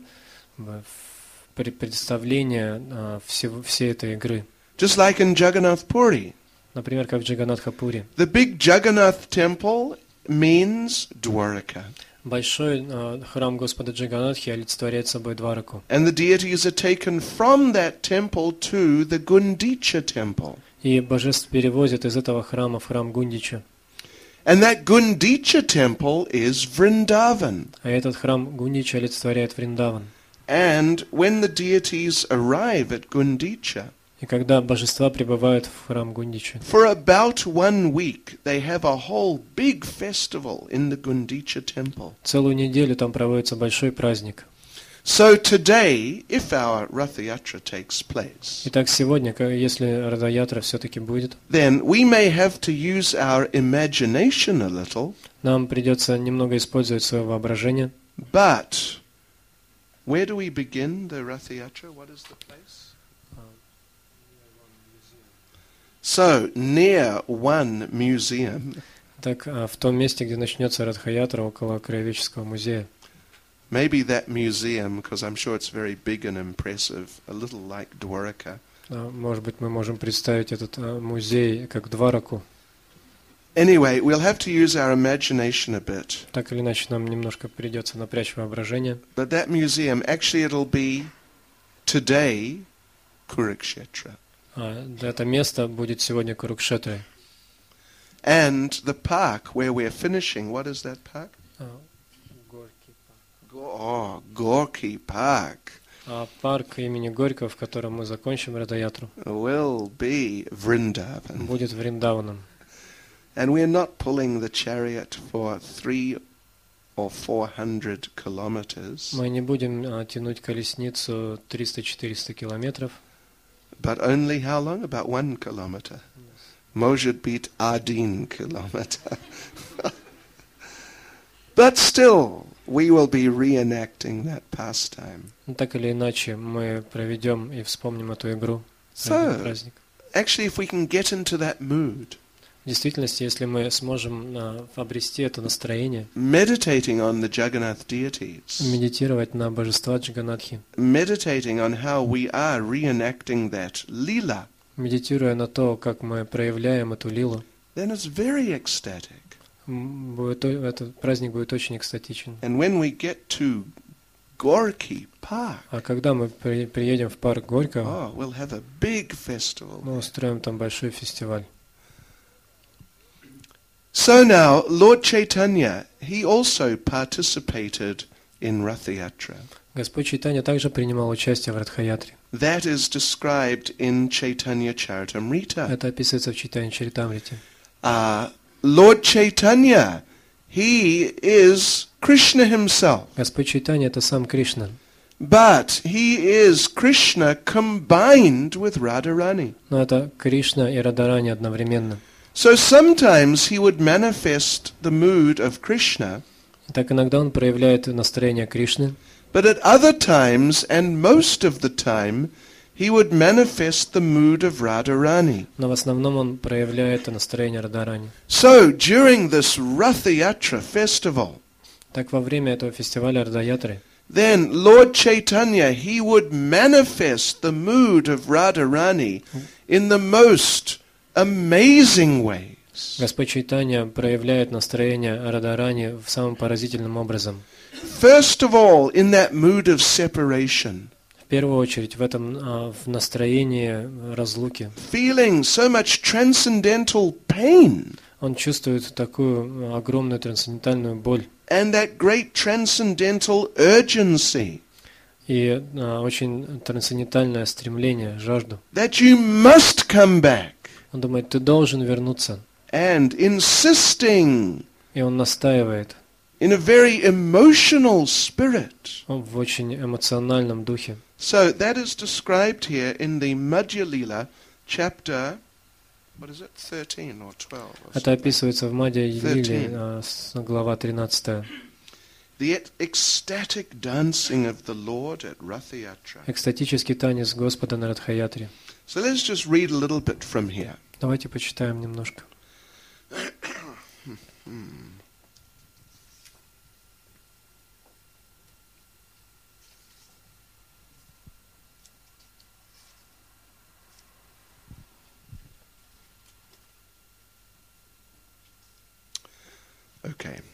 [SPEAKER 2] представление всего, всей этой игры.
[SPEAKER 1] Just like in Jagannath Puri.
[SPEAKER 2] Например, как в Джаганатха-пури.
[SPEAKER 1] The big Jagannath temple means Dwaraka.
[SPEAKER 2] Большой э, храм Господа Джаганатхи олицетворяет собой Двараку.
[SPEAKER 1] And the deities are taken from that temple to the Gundicha temple.
[SPEAKER 2] И божеств перевозят из этого храма в храм Гундича.
[SPEAKER 1] And that Gundicha temple is Vrindavan.
[SPEAKER 2] А этот храм Гундича олицетворяет Вриндаван.
[SPEAKER 1] And when the deities arrive at Gundicha,
[SPEAKER 2] И когда божества прибывают в храм Гундича,
[SPEAKER 1] for about one week they have a whole big festival in the Gundicha temple.
[SPEAKER 2] целую неделю там проводится большой праздник.
[SPEAKER 1] So today, if our Rath Yatra takes place,
[SPEAKER 2] Итак, сегодня, если Радха-ятра все-таки будет,
[SPEAKER 1] then we may have to use our imagination a little,
[SPEAKER 2] нам придется немного использовать свое воображение.
[SPEAKER 1] but where do we begin the Rath Yatra? What is the place? So, near one museum,
[SPEAKER 2] Так, а в том месте, где начнется Радха-ятра, около Краеведческого музея.
[SPEAKER 1] maybe that museum, because I'm sure it's very big and impressive, a little like Dwaraka.
[SPEAKER 2] А, Может быть, мы можем представить этот а, музей как Двараку.
[SPEAKER 1] Anyway, we'll have to use our imagination a bit.
[SPEAKER 2] Так или иначе, нам немножко придется напрячь воображение.
[SPEAKER 1] But that museum, actually it'll be today Kurukshetra.
[SPEAKER 2] А, это место будет сегодня Курукшетрой.
[SPEAKER 1] And the park where we're finishing, what is that park?
[SPEAKER 2] А,
[SPEAKER 1] Go- oh, Gorky Park
[SPEAKER 2] а парк имени Горького, в котором мы закончим Радха-ятру,
[SPEAKER 1] will be Vrindavan.
[SPEAKER 2] будет Вриндаваном.
[SPEAKER 1] And we're not pulling the chariot for three or four hundred kilometers,
[SPEAKER 2] Мы не будем а, тянуть колесницу триста-четыреста километров,
[SPEAKER 1] but only how long? About one kilometer. Может быть, один километр. But still, we will be reenacting that pastime.
[SPEAKER 2] но так или иначе мы проведем и вспомним эту игру,
[SPEAKER 1] So,
[SPEAKER 2] этот праздник.
[SPEAKER 1] actually, if we can get into that mood,
[SPEAKER 2] В действительности, если мы сможем а, обрести это настроение,
[SPEAKER 1] meditating on the Jagannath deities,
[SPEAKER 2] медитировать на божества Джаганатхи,
[SPEAKER 1] meditating on how we are reenacting that lila,
[SPEAKER 2] медитируя на то, как мы проявляем эту лилу,
[SPEAKER 1] then it's very ecstatic.
[SPEAKER 2] м, будет, о- этот праздник будет очень экстатичен.
[SPEAKER 1] And when we get to Gorky Park,
[SPEAKER 2] А когда мы при- приедем в парк Горького,
[SPEAKER 1] oh, we'll have a big festival.
[SPEAKER 2] мы устроим там большой фестиваль.
[SPEAKER 1] So now, Lord Chaitanya, he also participated in Rath Yatra.
[SPEAKER 2] Господь Чайтанья также принимал участие в Радха-ятре.
[SPEAKER 1] That is described in Chaitanya Charitamrita.
[SPEAKER 2] Это описывается в Чайтанья Чаритамрите.
[SPEAKER 1] Uh, Lord Chaitanya, he is Krishna himself.
[SPEAKER 2] Господь Чайтанья — это сам Кришна.
[SPEAKER 1] But he is Krishna combined with Radharani.
[SPEAKER 2] Но это Кришна и Радарани одновременно.
[SPEAKER 1] So sometimes he would manifest the mood of Krishna,
[SPEAKER 2] Так иногда он проявляет настроение Кришны,
[SPEAKER 1] but at other times, and most of the time, he would manifest the mood of Radharani.
[SPEAKER 2] но в основном он проявляет настроение Радарани.
[SPEAKER 1] So during this Rath-yatra festival,
[SPEAKER 2] Так во время этого фестиваля Радха-ятры
[SPEAKER 1] then Lord Chaitanya, he would manifest the mood of Radharani in the most amazing ways.
[SPEAKER 2] Господь Чайтанья проявляет настроение Радарани в самым поразительным образом.
[SPEAKER 1] First of all, in that mood of separation,
[SPEAKER 2] В первую очередь в этом а, в настроении разлуки.
[SPEAKER 1] feeling so much transcendental pain
[SPEAKER 2] Он чувствует такую огромную трансцендентальную боль
[SPEAKER 1] and that great transcendental urgency
[SPEAKER 2] и а, очень трансцендентальное стремление, жажду.
[SPEAKER 1] that you must come back,
[SPEAKER 2] Он думает, ты должен вернуться.
[SPEAKER 1] and insisting
[SPEAKER 2] И он настаивает
[SPEAKER 1] in a very emotional spirit.
[SPEAKER 2] в очень эмоциональном духе.
[SPEAKER 1] So that is described here in the Madhya Lila chapter, what is it, thirteen or twelve? Or
[SPEAKER 2] Это
[SPEAKER 1] something.
[SPEAKER 2] описывается в Мадья Лиле,
[SPEAKER 1] thirteen.
[SPEAKER 2] а, с- глава тринадцатая.
[SPEAKER 1] The ec- ecstatic dancing of the Lord at Rath-yatra.
[SPEAKER 2] Экстатический танец Господа на Радха-ятре.
[SPEAKER 1] So let's just read a little bit from here.
[SPEAKER 2] Давайте почитаем немножко.
[SPEAKER 1] Okay.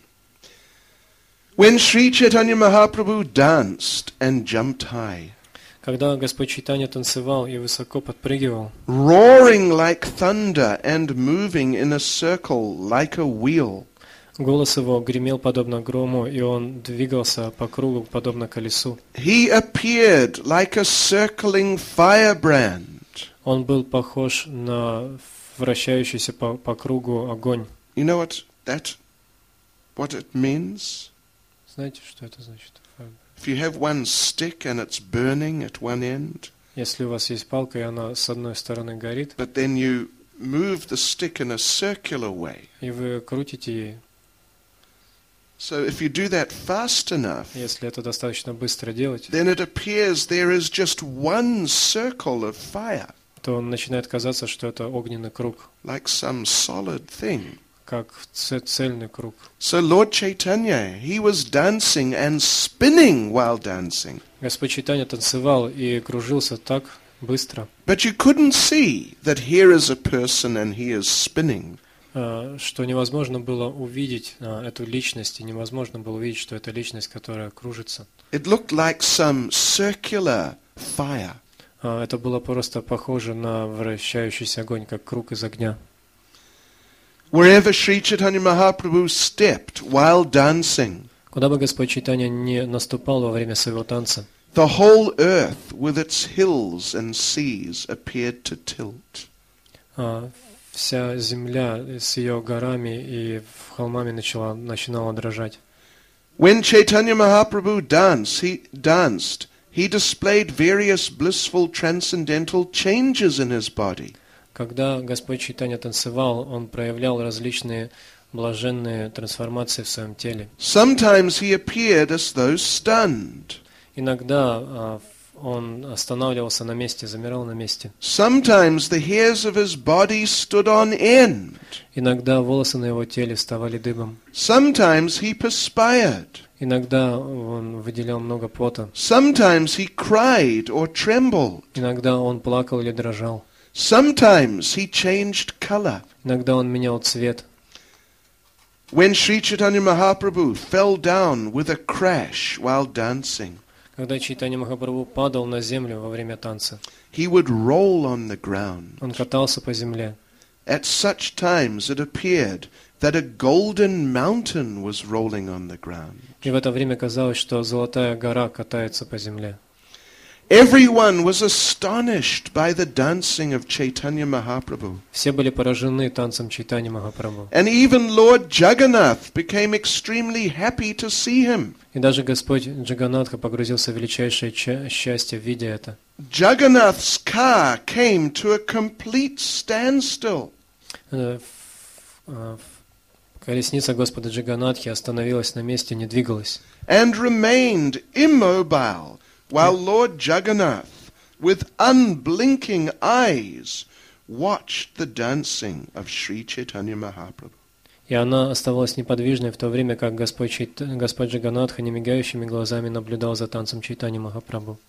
[SPEAKER 1] When Sri Chaitanya Mahaprabhu danced and jumped high,
[SPEAKER 2] Когда Господь Чайтанья танцевал и высоко подпрыгивал,
[SPEAKER 1] roaring like thunder and moving in a circle like a wheel,
[SPEAKER 2] голос его гремел подобно грому, и он двигался по кругу подобно колесу.
[SPEAKER 1] he appeared like a circling firebrand.
[SPEAKER 2] Он был похож на вращающийся по, по кругу огонь.
[SPEAKER 1] You know what that, what it means?
[SPEAKER 2] Знаете, что это значит?
[SPEAKER 1] If you have one stick and it's burning at one end,
[SPEAKER 2] Если у вас есть палка, и она с одной стороны горит,
[SPEAKER 1] but then you move the stick in a circular way.
[SPEAKER 2] и вы крутите ей,
[SPEAKER 1] So if you do that fast enough,
[SPEAKER 2] если это достаточно быстро делать,
[SPEAKER 1] then it appears there is just one circle of fire,
[SPEAKER 2] то начинает казаться, что это огненный круг,
[SPEAKER 1] like some solid thing.
[SPEAKER 2] как ц- цельный круг.
[SPEAKER 1] So Lord Chaitanya, he was dancing and spinning while dancing.
[SPEAKER 2] Господь Чайтанья танцевал и кружился так быстро,
[SPEAKER 1] But you couldn't see that here is a person and he is spinning.
[SPEAKER 2] а, что невозможно было увидеть а, эту личность, и невозможно было увидеть, что это личность, которая кружится.
[SPEAKER 1] It looked like some circular fire.
[SPEAKER 2] А, Это было просто похоже на вращающийся огонь, как круг из огня.
[SPEAKER 1] Wherever Sri Chaitanya Mahaprabhu stepped while dancing,
[SPEAKER 2] Куда бы Господь Чайтанья не наступал во время своего танца,
[SPEAKER 1] the whole earth with its hills and seas appeared to tilt.
[SPEAKER 2] а, вся земля с ее горами и холмами начала, начинала дрожать.
[SPEAKER 1] When Chaitanya Mahaprabhu danced, he danced, he displayed various blissful transcendental changes in his body.
[SPEAKER 2] Когда Господь Чайтанья танцевал, Он проявлял различные блаженные трансформации в своем теле.
[SPEAKER 1] Sometimes he appeared as though stunned.
[SPEAKER 2] Иногда а, Он останавливался на месте, замирал на месте.
[SPEAKER 1] Sometimes the hairs of his body stood on end.
[SPEAKER 2] Иногда волосы на его теле вставали дыбом.
[SPEAKER 1] Sometimes he perspired.
[SPEAKER 2] Иногда Он выделял много пота.
[SPEAKER 1] Sometimes he cried or trembled.
[SPEAKER 2] Иногда Он плакал или дрожал.
[SPEAKER 1] Sometimes he changed color.
[SPEAKER 2] Иногда Он менял цвет.
[SPEAKER 1] When Sri Chaitanya Mahaprabhu fell down with a crash while dancing,
[SPEAKER 2] Когда Чайтанья Махапрабху падал на землю во время танца,
[SPEAKER 1] he would roll on the ground
[SPEAKER 2] он катался по земле,
[SPEAKER 1] At such times it appeared that a golden mountain was rolling on the ground.
[SPEAKER 2] И в это время казалось, что золотая гора катается по земле.
[SPEAKER 1] Everyone was astonished by the dancing of Chaitanya Mahaprabhu.
[SPEAKER 2] Все были поражены танцем Чайтаньи Махапрабху.
[SPEAKER 1] And even Lord Jagannath became extremely happy to see him.
[SPEAKER 2] И даже Господь Джаганатха погрузился в величайшее ча- счастье, видя это.
[SPEAKER 1] Jagannath's car came to a complete standstill.
[SPEAKER 2] Э, ф- э, ф- Колесница Господа Джаганатхи остановилась на месте, не двигалась.
[SPEAKER 1] And remained immobile, while Lord Jagannath, with unblinking eyes, watched the dancing of Sri Chaitanya Mahaprabhu.
[SPEAKER 2] И она оставалась неподвижной в то время, как Господь, Чайт... Господь Джаганатха немигающими глазами наблюдал за танцем Чайтаньи Махапрабху.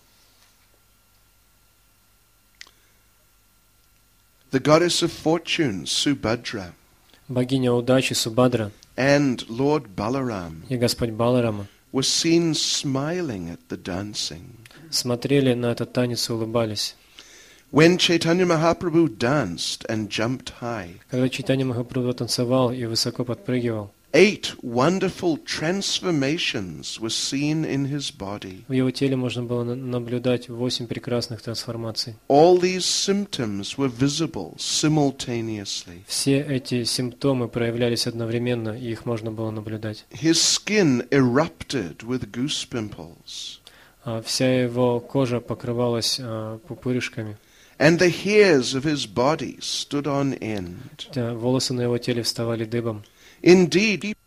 [SPEAKER 1] The goddess of fortune, Subhadra,
[SPEAKER 2] Богиня удачи Субадра
[SPEAKER 1] and Lord Balaram
[SPEAKER 2] и Господь Баларама
[SPEAKER 1] were seen smiling at the dancing.
[SPEAKER 2] смотрели на этот танец и улыбались.
[SPEAKER 1] When Chaitanya Mahaprabhu danced and jumped high,
[SPEAKER 2] Когда Чайтанья Махапрабху танцевал и высоко подпрыгивал,
[SPEAKER 1] eight wonderful transformations were seen in his body.
[SPEAKER 2] в его теле можно было на- наблюдать восемь прекрасных трансформаций.
[SPEAKER 1] All these symptoms were visible simultaneously.
[SPEAKER 2] Все эти симптомы проявлялись одновременно, и их можно было наблюдать.
[SPEAKER 1] His skin erupted with goose pimples,
[SPEAKER 2] А вся его кожа покрывалась а, пупырышками.
[SPEAKER 1] and the hairs of his body stood on end.
[SPEAKER 2] А, волосы на его теле вставали дыбом.
[SPEAKER 1] Indeed, he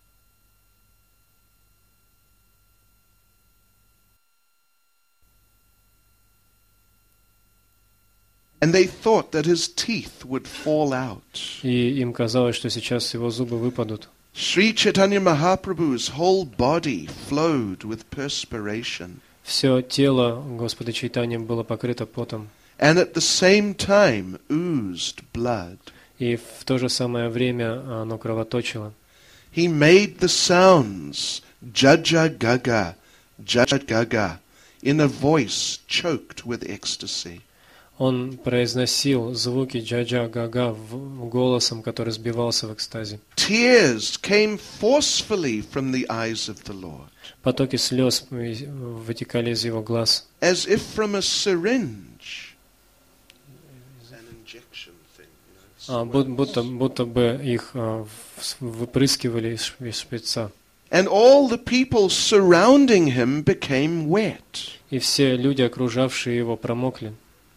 [SPEAKER 1] and they thought that his teeth would fall out.
[SPEAKER 2] И им казалось, что сейчас его зубы выпадут.
[SPEAKER 1] Sri Chaitanya Mahaprabhu's whole body flowed with perspiration,
[SPEAKER 2] Все тело Господа Чайтаньи было покрыто потом,
[SPEAKER 1] and at the same time oozed blood.
[SPEAKER 2] и в то же самое время оно кровоточило.
[SPEAKER 1] He made the sounds Jaja Gaga, Jaja Gaga, in a voice choked with ecstasy.
[SPEAKER 2] Он произносил звуки джа-джа-га-га голосом, который сбивался в экстазе.
[SPEAKER 1] Tears came forcefully from the eyes of the Lord,
[SPEAKER 2] Потоки слез вытекали из его глаз,
[SPEAKER 1] as if from a syringe. An injection thing, you know,
[SPEAKER 2] а, бу- будто, будто бы их а, в- выпрыскивали из, ш- из шприца.
[SPEAKER 1] And all the people surrounding him became wet.
[SPEAKER 2] И все люди, окружавшие его, промокли.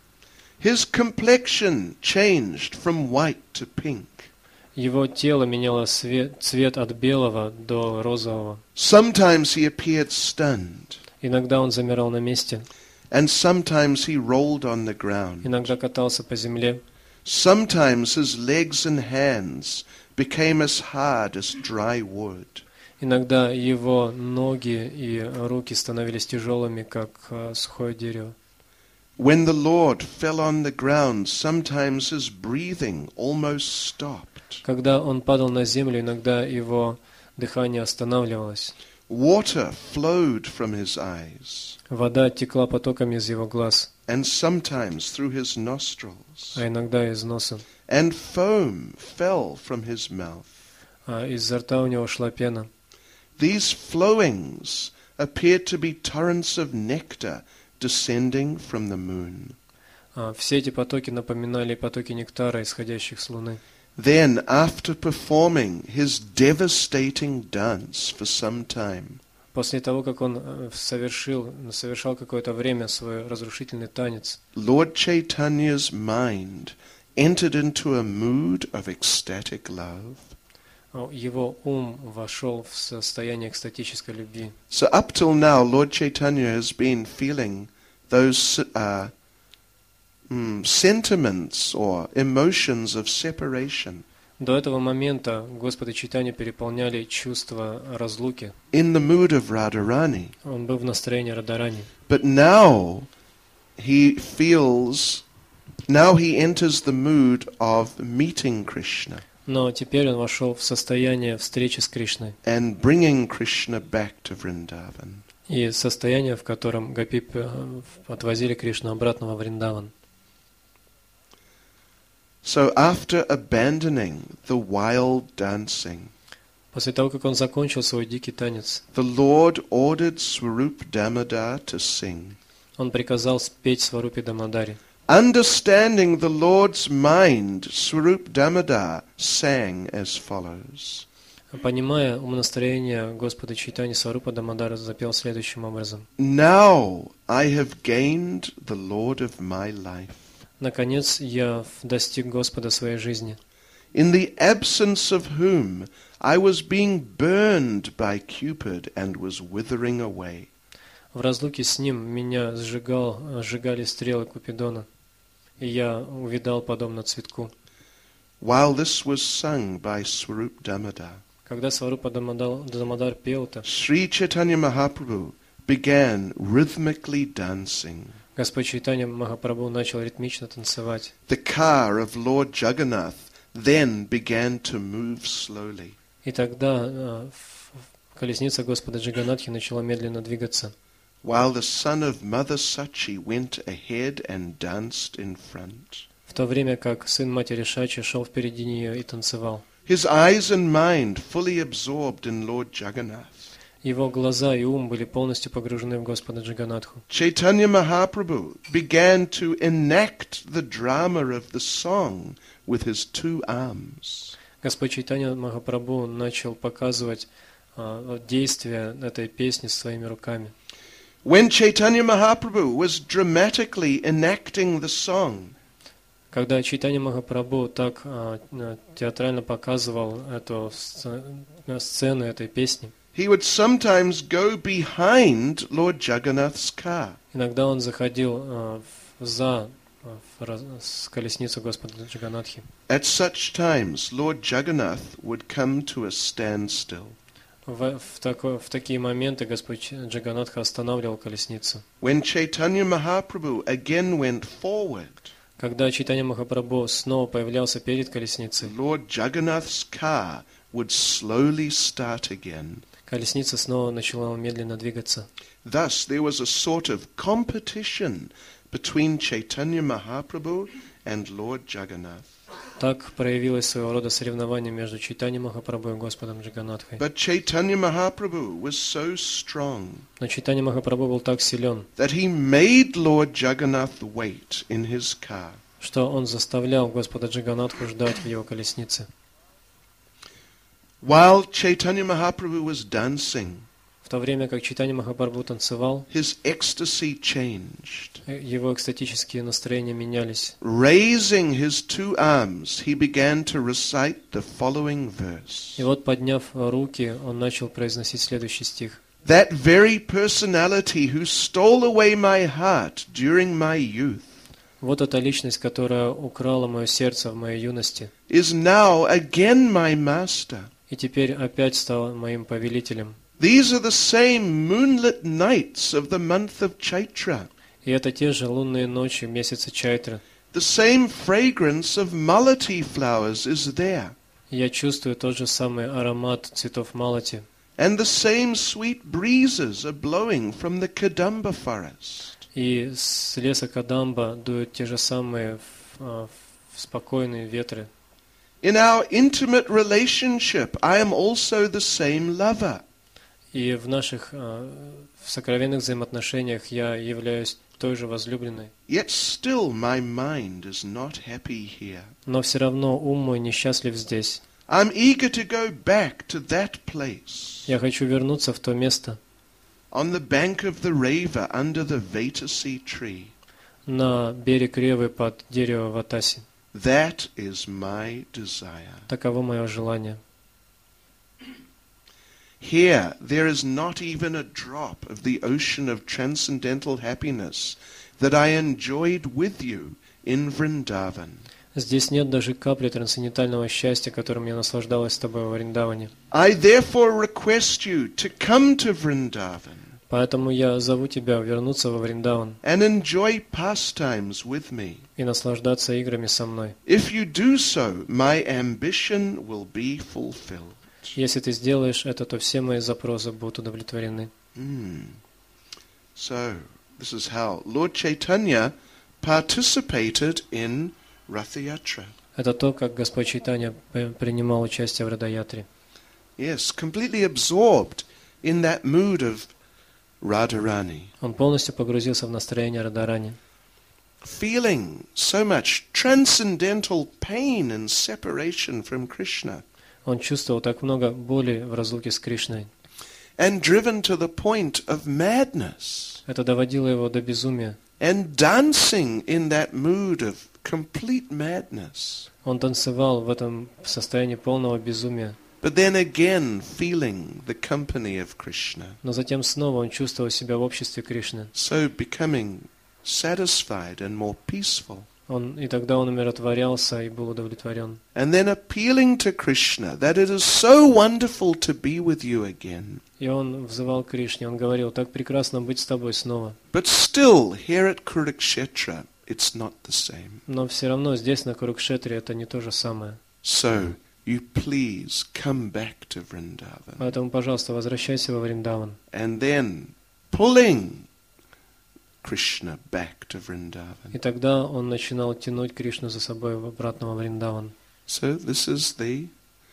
[SPEAKER 1] His complexion changed from white to pink.
[SPEAKER 2] Его тело меняло свет, цвет от белого до розового.
[SPEAKER 1] Sometimes he appeared stunned,
[SPEAKER 2] Иногда он замирал на месте,
[SPEAKER 1] and sometimes he rolled on the ground.
[SPEAKER 2] иногда катался по земле,
[SPEAKER 1] Sometimes his legs and hands became as hard as dry wood.
[SPEAKER 2] иногда его ноги и руки становились тяжелыми, как а, сухое дерево.
[SPEAKER 1] When the Lord fell on the ground, sometimes his breathing almost stopped.
[SPEAKER 2] Когда он падал на землю, иногда его дыхание останавливалось.
[SPEAKER 1] Water flowed from his eyes,
[SPEAKER 2] Вода текла потоками из его глаз,
[SPEAKER 1] and sometimes through his nostrils,
[SPEAKER 2] а иногда из носа.
[SPEAKER 1] and foam fell from his mouth.
[SPEAKER 2] А изо рта у него шла пена.
[SPEAKER 1] These flowings appeared to be torrents of nectar descending from the moon.
[SPEAKER 2] А все эти потоки напоминали потоки нектара, исходящих с луны.
[SPEAKER 1] Then, after performing his devastating dance for some time,
[SPEAKER 2] После того, как он э, совершил, совершал какое-то время свой разрушительный танец,
[SPEAKER 1] Lord Chaitanya's mind entered into a mood of ecstatic love.
[SPEAKER 2] а, его ум вошел в состояние экстатической любви.
[SPEAKER 1] So up till now, Lord Chaitanya has been feeling those uh, mm, sentiments or emotions of separation
[SPEAKER 2] До этого момента Господа Чайтаньи переполняли чувства разлуки.
[SPEAKER 1] in the mood of Radharani.
[SPEAKER 2] Он был в настроении Радарани.
[SPEAKER 1] But now he feels, now he enters the mood of meeting Krishna
[SPEAKER 2] Но теперь он вошел в состояние встречи с Кришной.
[SPEAKER 1] and bringing Krishna back to Vrindavan.
[SPEAKER 2] И состояние, в котором гопи э, отвозили Кришну обратно во Вриндаван.
[SPEAKER 1] So after abandoning the wild dancing,
[SPEAKER 2] После того, как он закончил свой дикий танец,
[SPEAKER 1] the Lord ordered Swarup Damodar to sing.
[SPEAKER 2] он приказал спеть Сварупе Дамодари.
[SPEAKER 1] Understanding the Lord's mind, Swarup Damodar sang as follows.
[SPEAKER 2] Понимая умонастроение Господа Чайтани, Сварупа Дамодара запел следующим образом.
[SPEAKER 1] Now I have gained the Lord of my life.
[SPEAKER 2] Наконец я достиг Господа своей жизни,
[SPEAKER 1] In the absence of whom I was being burned by Cupid and was withering away.
[SPEAKER 2] в разлуке с ним меня сжигал, сжигали стрелы Купидона, и я увидал подобно цветку.
[SPEAKER 1] While this was sung by Swarup Damodar,
[SPEAKER 2] Когда Сварупа Дамодар, Дамодар пел это,
[SPEAKER 1] Sri Chaitanya Mahaprabhu began rhythmically dancing.
[SPEAKER 2] Господь Чайтанья Махапрабху начал ритмично танцевать.
[SPEAKER 1] The car of Lord Jagannath then began to move slowly.
[SPEAKER 2] И тогда а, ф- колесница Господа Джаганатхи начала медленно двигаться,
[SPEAKER 1] While the son of Mother Sachi went ahead and danced in front.
[SPEAKER 2] в то время как сын матери Шачи шел впереди нее и танцевал.
[SPEAKER 1] His eyes and mind fully absorbed in Lord Jagannath.
[SPEAKER 2] Его глаза и ум были полностью погружены в Господа Джаганатху.
[SPEAKER 1] Chaitanya Mahaprabhu began to enact the drama of the song with his two arms.
[SPEAKER 2] Господь Чайтанья Махапрабху начал показывать а, действие этой песни своими руками.
[SPEAKER 1] When Chaitanya Mahaprabhu was dramatically enacting the song,
[SPEAKER 2] Когда Чайтанья Махапрабху так а, а, театрально показывал эту сц- сцену этой песни,
[SPEAKER 1] he would sometimes go behind Lord Jagannath's car.
[SPEAKER 2] иногда он заходил а, в- за а, в раз- с колесницу Господа Джаганатхи.
[SPEAKER 1] At such times, Lord Jagannath would come to a standstill.
[SPEAKER 2] В, в, тако- в такие моменты Господь Джаганатха останавливал колесницу.
[SPEAKER 1] When Chaitanya Mahaprabhu again went forward,
[SPEAKER 2] Когда Чайтанья Махапрабху снова появлялся перед колесницей,
[SPEAKER 1] Lord Jagannath's car would slowly start again.
[SPEAKER 2] колесница снова начала медленно двигаться.
[SPEAKER 1] Thus, there was a sort of competition between Chaitanya Mahaprabhu and Lord Jagannath.
[SPEAKER 2] Так проявилось своего рода соревнование между Чайтаньей Махапрабху и Господом Джаганатхой.
[SPEAKER 1] But Chaitanya Mahaprabhu was so strong
[SPEAKER 2] Но Чайтанья Махапрабху был так силен,
[SPEAKER 1] that he made Lord Jagannath wait in his car.
[SPEAKER 2] что он заставлял Господа Джаганатху ждать в его колеснице.
[SPEAKER 1] While Chaitanya Mahaprabhu was dancing,
[SPEAKER 2] В то время как Чайтанья Махапрабху танцевал,
[SPEAKER 1] his ecstasy changed.
[SPEAKER 2] его экстатические настроения менялись.
[SPEAKER 1] Raising his two arms, he began to recite the following verse.
[SPEAKER 2] И вот, подняв руки, он начал произносить следующий стих.
[SPEAKER 1] That very personality who stole away my heart during my youth
[SPEAKER 2] Вот эта личность, которая украла мое сердце в моей юности,
[SPEAKER 1] is now again my master.
[SPEAKER 2] и теперь опять стала моим повелителем.
[SPEAKER 1] These are the same moonlit nights of the month of Chaitra,
[SPEAKER 2] И это те же лунные ночи месяца Чайтры.
[SPEAKER 1] the same fragrance of malati flowers is there,
[SPEAKER 2] И я чувствую тот же самый аромат цветов малати.
[SPEAKER 1] and the same sweet breezes are blowing from the Kadamba forest.
[SPEAKER 2] И с леса Кадамба дуют те же самые а, спокойные ветры.
[SPEAKER 1] In our intimate relationship, I am also the same lover.
[SPEAKER 2] И в наших а, в сокровенных взаимоотношениях я являюсь той же возлюбленной.
[SPEAKER 1] Yet still my mind is not happy here.
[SPEAKER 2] Но все равно ум мой несчастлив здесь.
[SPEAKER 1] I'm eager to go back to that place,
[SPEAKER 2] Я хочу вернуться в то место,
[SPEAKER 1] on the bank of the Reva under the Vetasi tree.
[SPEAKER 2] на берег Ревы под дерево Ватаси.
[SPEAKER 1] That is my desire.
[SPEAKER 2] Таково мое желание.
[SPEAKER 1] Here there is not even a drop of the ocean of transcendental happiness that I enjoyed with you in Vrindavan.
[SPEAKER 2] Здесь нет даже капли трансцендентального счастья, которым я наслаждалась с тобой во Вриндаване.
[SPEAKER 1] I therefore request you to come to Vrindavan
[SPEAKER 2] Поэтому я зову тебя вернуться во Вриндаван
[SPEAKER 1] and enjoy pastimes with me.
[SPEAKER 2] и наслаждаться играми со мной.
[SPEAKER 1] If you do so, my ambition will be fulfilled.
[SPEAKER 2] Если ты сделаешь это, то все мои запросы будут удовлетворены.
[SPEAKER 1] Mm. So, this is how Lord Chaitanya participated in Rath Yatra.
[SPEAKER 2] Это то, как Господь Чайтанья принимал участие в Радаятре.
[SPEAKER 1] Yes, completely absorbed in that mood of Radharani.
[SPEAKER 2] Он полностью погрузился в настроение Радарани,
[SPEAKER 1] Feeling so much transcendental pain and separation from Krishna.
[SPEAKER 2] он чувствовал так много боли в разлуке с Кришной.
[SPEAKER 1] And driven to the point of madness.
[SPEAKER 2] Это доводило его до безумия.
[SPEAKER 1] And dancing in that mood of complete madness.
[SPEAKER 2] Он танцевал в этом состоянии полного безумия.
[SPEAKER 1] But then again feeling the company of Krishna.
[SPEAKER 2] Но затем снова он чувствовал себя в обществе Кришны.
[SPEAKER 1] So becoming satisfied and more peaceful.
[SPEAKER 2] Он, и тогда он умиротворялся и был удовлетворен.
[SPEAKER 1] And then appealing to Krishna that it is so wonderful to be with you again.
[SPEAKER 2] И он взывал к Кришне, он говорил: так прекрасно быть с тобой снова.
[SPEAKER 1] But still, here at Kurukshetra, it's not the same.
[SPEAKER 2] Но все равно здесь, на Курукшетре, это не то же самое.
[SPEAKER 1] So, you please come back to Vrindavan.
[SPEAKER 2] Поэтому, пожалуйста, возвращайся во Вриндаван.
[SPEAKER 1] And then, pulling Krishna back to Vrindavan.
[SPEAKER 2] И тогда он начинал тянуть Кришну за собой обратно во Вриндаван.
[SPEAKER 1] So, this is the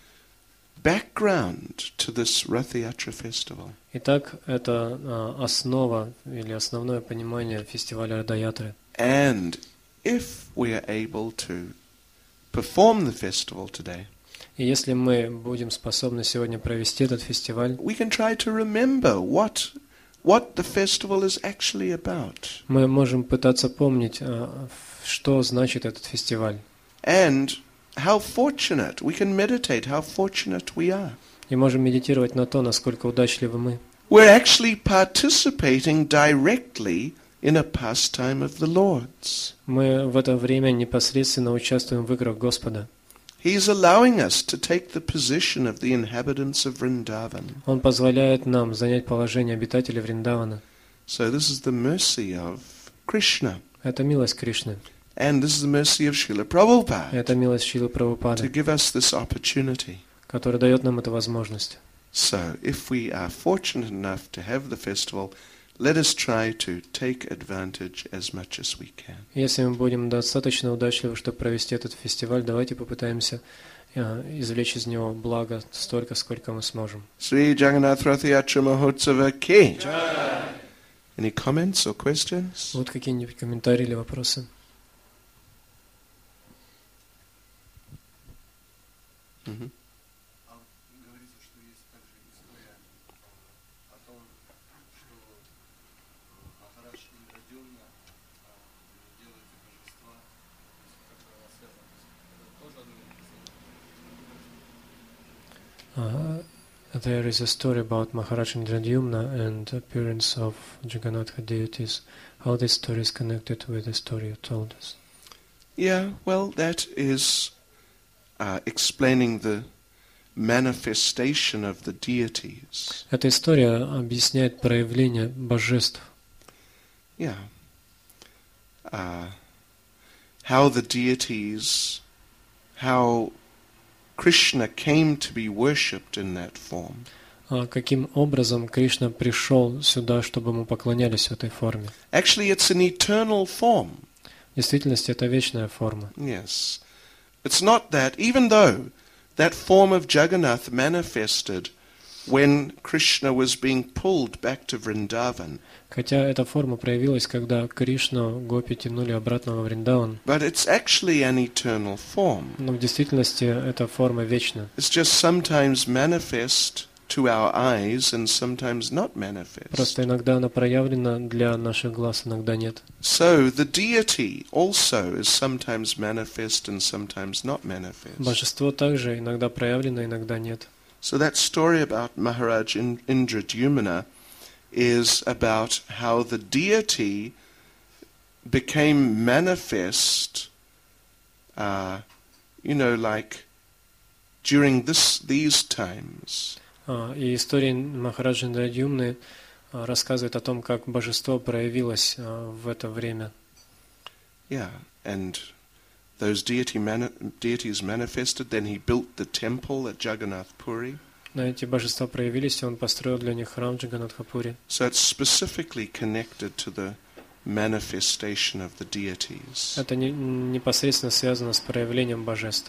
[SPEAKER 1] background to this Rath Yatra festival.
[SPEAKER 2] Итак, это а, основа или основное понимание фестиваля Радаятры.
[SPEAKER 1] And if we are able to perform the festival today,
[SPEAKER 2] И если мы будем способны сегодня провести этот фестиваль,
[SPEAKER 1] we can try to remember what what the festival is actually about.
[SPEAKER 2] мы можем пытаться помнить, а, что значит этот фестиваль.
[SPEAKER 1] And how fortunate, we can meditate how fortunate we are.
[SPEAKER 2] И можем медитировать на то, насколько удачливы мы.
[SPEAKER 1] We're actually participating directly in a pastime of the Lord's.
[SPEAKER 2] Мы в это время непосредственно участвуем в играх Господа.
[SPEAKER 1] He's allowing us to take the position of the inhabitants of Vrindavan.
[SPEAKER 2] Он позволяет нам занять положение обитателей Вриндавана.
[SPEAKER 1] So this is the mercy of Krishna.
[SPEAKER 2] Это милость Кришны.
[SPEAKER 1] And this is the mercy of Srila Prabhupada
[SPEAKER 2] Это милость Шрилы
[SPEAKER 1] to
[SPEAKER 2] Прабхупады,
[SPEAKER 1] give us this opportunity.
[SPEAKER 2] которая дает нам эту возможность.
[SPEAKER 1] So, if we are fortunate enough to have the festival, let us try to take advantage as much as we can.
[SPEAKER 2] Если мы будем достаточно удачливы, чтобы провести этот фестиваль, давайте попытаемся э, извлечь из него благо столько, сколько мы сможем.
[SPEAKER 1] Sri Jagannath Rath Yatra Mahotsava Ki. Any comments or questions?
[SPEAKER 2] Вот какие-нибудь комментарии или вопросы?
[SPEAKER 1] Mm-hmm.
[SPEAKER 2] Uh, there is a story about Maharaj Indradyumna and appearance of Jagannatha deities. How this story is connected with the story you told us?
[SPEAKER 1] Yeah, well, that is uh, explaining the manifestation of the deities.
[SPEAKER 2] Эта история объясняет проявление божеств.
[SPEAKER 1] Yeah. Uh, how the deities, how Krishna came to be worshipped in that form.
[SPEAKER 2] А каким образом Кришна пришел сюда, чтобы ему поклонялись в этой форме?
[SPEAKER 1] Actually, it's an eternal form.
[SPEAKER 2] В действительности это вечная форма.
[SPEAKER 1] Yes. It's not that, even though that form of Jagannath manifested when Krishna was being pulled back to Vrindavan.
[SPEAKER 2] Хотя эта форма проявилась, когда Кришну гопи тянули обратно во Вриндаван.
[SPEAKER 1] But it's actually an eternal form.
[SPEAKER 2] Но в действительности эта форма вечна.
[SPEAKER 1] It's just sometimes manifest to our eyes and sometimes not manifest.
[SPEAKER 2] Просто иногда она проявлена для наших глаз, иногда нет.
[SPEAKER 1] So the deity also is sometimes manifest and sometimes not manifest.
[SPEAKER 2] Божество также иногда проявлено, иногда нет.
[SPEAKER 1] So that story about Maharaj Indradyumna is about how the deity became manifest, uh, you know, like during this these times.
[SPEAKER 2] И история Махараджа Индрадьюмны рассказывает о том, как божество проявилось в это время.
[SPEAKER 1] Yeah, and those deity mani- deities manifested. Then he built the temple at Jagannath Puri.
[SPEAKER 2] На эти божества проявились, и он построил для них храм в Джаганнатхапуре.
[SPEAKER 1] So it's specifically connected to the manifestation of the deities.
[SPEAKER 2] Это не, непосредственно связано с проявлением божеств.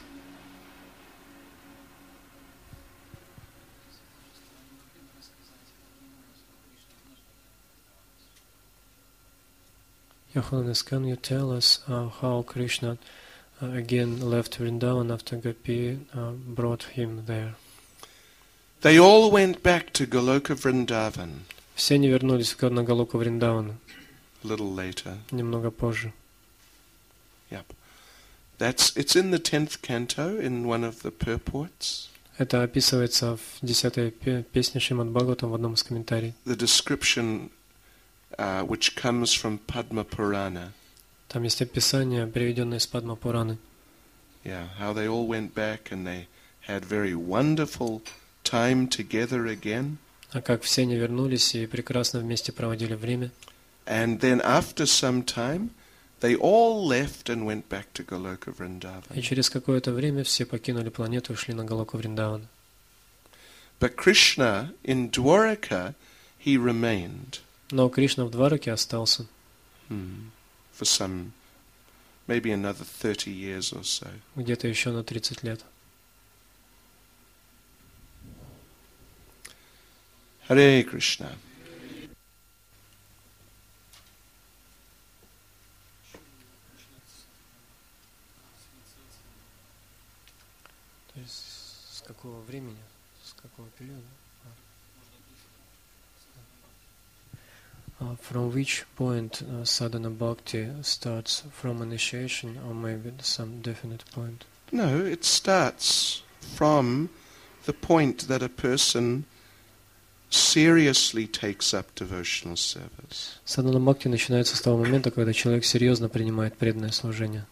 [SPEAKER 2] Your Holiness, can you tell us uh, how Krishna uh, again left Vrindavan after Gopi uh, brought him there?
[SPEAKER 1] They all went back to Goloka Vrindavan
[SPEAKER 2] Все они вернулись в на Галоку Вриндавана
[SPEAKER 1] a little later.
[SPEAKER 2] немного позже.
[SPEAKER 1] Yep. That's, it's in the tenth canto in one of the purports.
[SPEAKER 2] Это описывается в десятой песне Шримад Бхагаватам в одном из комментариев.
[SPEAKER 1] The description uh, which comes from Padma Purana.
[SPEAKER 2] Там есть описание, приведенное из Падма Пураны.
[SPEAKER 1] Yeah, how they all went back and they had very wonderful time together again.
[SPEAKER 2] А как все они вернулись и прекрасно вместе проводили время.
[SPEAKER 1] And then after some time, they all left and went back to Goloka
[SPEAKER 2] И
[SPEAKER 1] Vrindavan.
[SPEAKER 2] через какое-то время все покинули планету и шли на Галоку Вриндавана.
[SPEAKER 1] But Krishna in Dwaraka, he remained
[SPEAKER 2] Но Кришна в Двараке остался
[SPEAKER 1] hmm, for some, maybe another thirty years or so.
[SPEAKER 2] где-то еще на тридцать лет.
[SPEAKER 1] Hare Krishna.
[SPEAKER 2] То есть с какого времени, с какого периода? Uh, from which point uh, sadhana bhakti starts, from initiation or maybe some definite point?
[SPEAKER 1] No, it starts from the point that a person seriously takes up devotional service.
[SPEAKER 2] Садхана бхакти начинается с того момента, когда человек серьезно принимает преданное служение.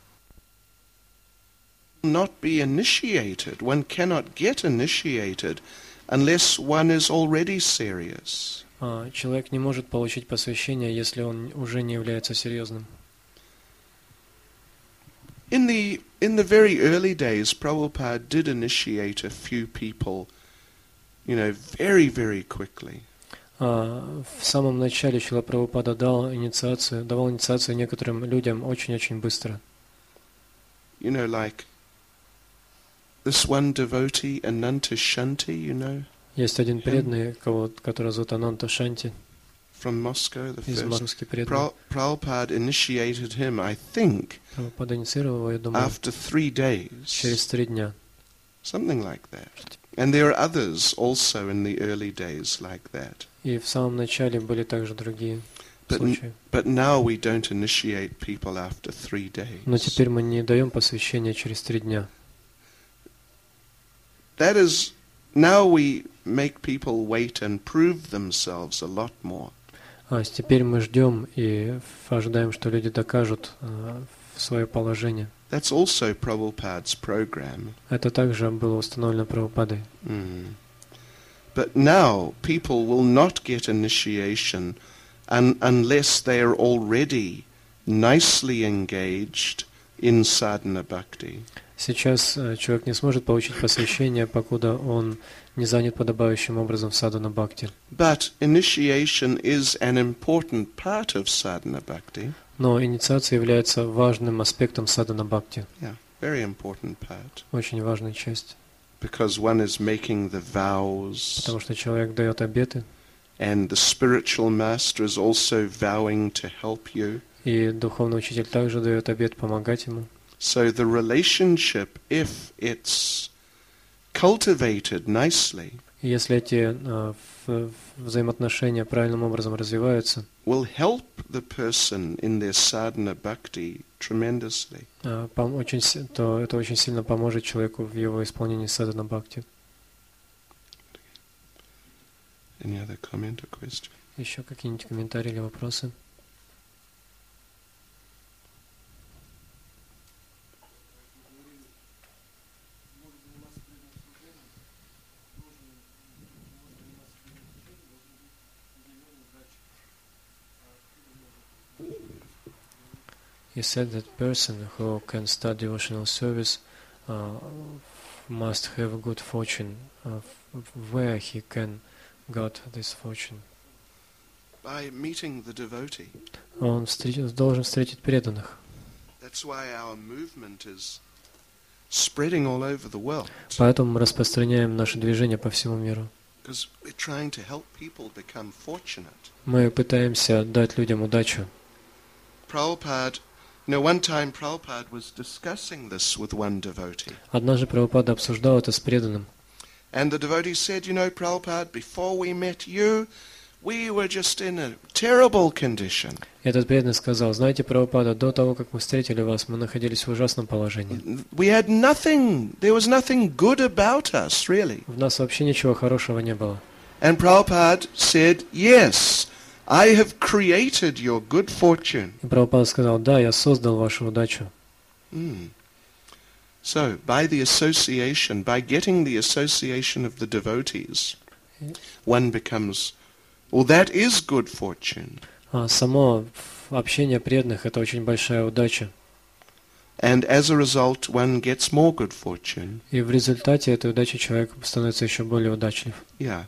[SPEAKER 1] Not be initiated. One cannot get initiated unless one is already serious.
[SPEAKER 2] А, человек не может получить посвящение, если он уже не является серьезным.
[SPEAKER 1] In the in the very early days, Prabhupada did initiate a few people, you know, very, very quickly.
[SPEAKER 2] А, в самом начале Шрила Прабхупада дал инициацию, давал инициацию некоторым людям очень-очень быстро.
[SPEAKER 1] You know, like this one devotee, Ananta Shanti, you know,
[SPEAKER 2] Есть один преданный, кого, который зовут Ананта Шанти,
[SPEAKER 1] from Moscow, the
[SPEAKER 2] из
[SPEAKER 1] first.
[SPEAKER 2] Московской преданный.
[SPEAKER 1] Pra- Prabhupada initiated him, I think,
[SPEAKER 2] Прабхупада инициировал его, я думаю,
[SPEAKER 1] after three days,
[SPEAKER 2] через три дня.
[SPEAKER 1] something like that. And there are others also in the early days like that.
[SPEAKER 2] И в самом начале были также другие
[SPEAKER 1] But,
[SPEAKER 2] случаи.
[SPEAKER 1] but now we don't initiate people after three days.
[SPEAKER 2] Но теперь мы не даем посвящение через три дня.
[SPEAKER 1] That is, now we make people wait and prove themselves a lot more.
[SPEAKER 2] А теперь мы ждем и ожидаем, что люди докажут а, свое положение.
[SPEAKER 1] That's also Prabhupada's program.
[SPEAKER 2] Это также было установлено Прабхупадой.
[SPEAKER 1] Mm. But now people will not get initiation un- unless they are already nicely engaged in sadhana bhakti.
[SPEAKER 2] Сейчас а, человек не сможет получить посвящение, покуда он не занят подобающим образом в садхана бхакти.
[SPEAKER 1] But initiation is an important part of sadhana bhakti.
[SPEAKER 2] Но инициация является важным аспектом садхана бхакти,
[SPEAKER 1] Yeah, very important part.
[SPEAKER 2] очень важной частью,
[SPEAKER 1] Because one is making the vows,
[SPEAKER 2] потому что человек дает обеты,
[SPEAKER 1] and the spiritual master is also vowing to help you.
[SPEAKER 2] и духовный учитель также дает обет помогать ему.
[SPEAKER 1] So the relationship, if it's cultivated nicely,
[SPEAKER 2] И если эти а, в- взаимоотношения правильным образом развиваются,
[SPEAKER 1] will help the person in their sadhana bhakti tremendously.
[SPEAKER 2] а, пом- очень, си- то это очень сильно поможет человеку в его исполнении садхана бхакти.
[SPEAKER 1] Any other comment or question?
[SPEAKER 2] Еще какие-нибудь комментарии или вопросы? You said that person who can start devotional service uh, must have good fortune. Uh, where he can got this fortune?
[SPEAKER 1] by meeting the devotee.
[SPEAKER 2] Он встреч- должен встретить преданных.
[SPEAKER 1] That's why our movement is spreading all over the world.
[SPEAKER 2] Поэтому мы распространяем наше движение по всему миру.
[SPEAKER 1] Because we're trying to help people become fortunate.
[SPEAKER 2] Мы пытаемся дать людям удачу.
[SPEAKER 1] Prabhupada, you know, one time Prabhupada was discussing this with one devotee.
[SPEAKER 2] Однажды Прабхупада обсуждал это с преданным.
[SPEAKER 1] And the devotee said, you know, Prabhupada, before we met you, we were just in a terrible condition.
[SPEAKER 2] Этот преданный сказал: знаете, Прабхупада, до того, как мы встретили вас, мы находились в ужасном положении.
[SPEAKER 1] We had nothing, there was nothing good about us, really.
[SPEAKER 2] В нас вообще ничего хорошего не было.
[SPEAKER 1] And Prabhupada said, yes, I have created your good fortune.
[SPEAKER 2] И Прабхупада сказал: да, я создал вашу удачу.
[SPEAKER 1] Mm. So, by the association, by getting the association of the devotees, one becomes, well, that is good fortune.
[SPEAKER 2] А само общение преданных — это очень большая удача.
[SPEAKER 1] And as a result, one gets more good fortune.
[SPEAKER 2] И в результате этой удачи человек становится еще более удачлив.
[SPEAKER 1] Yeah.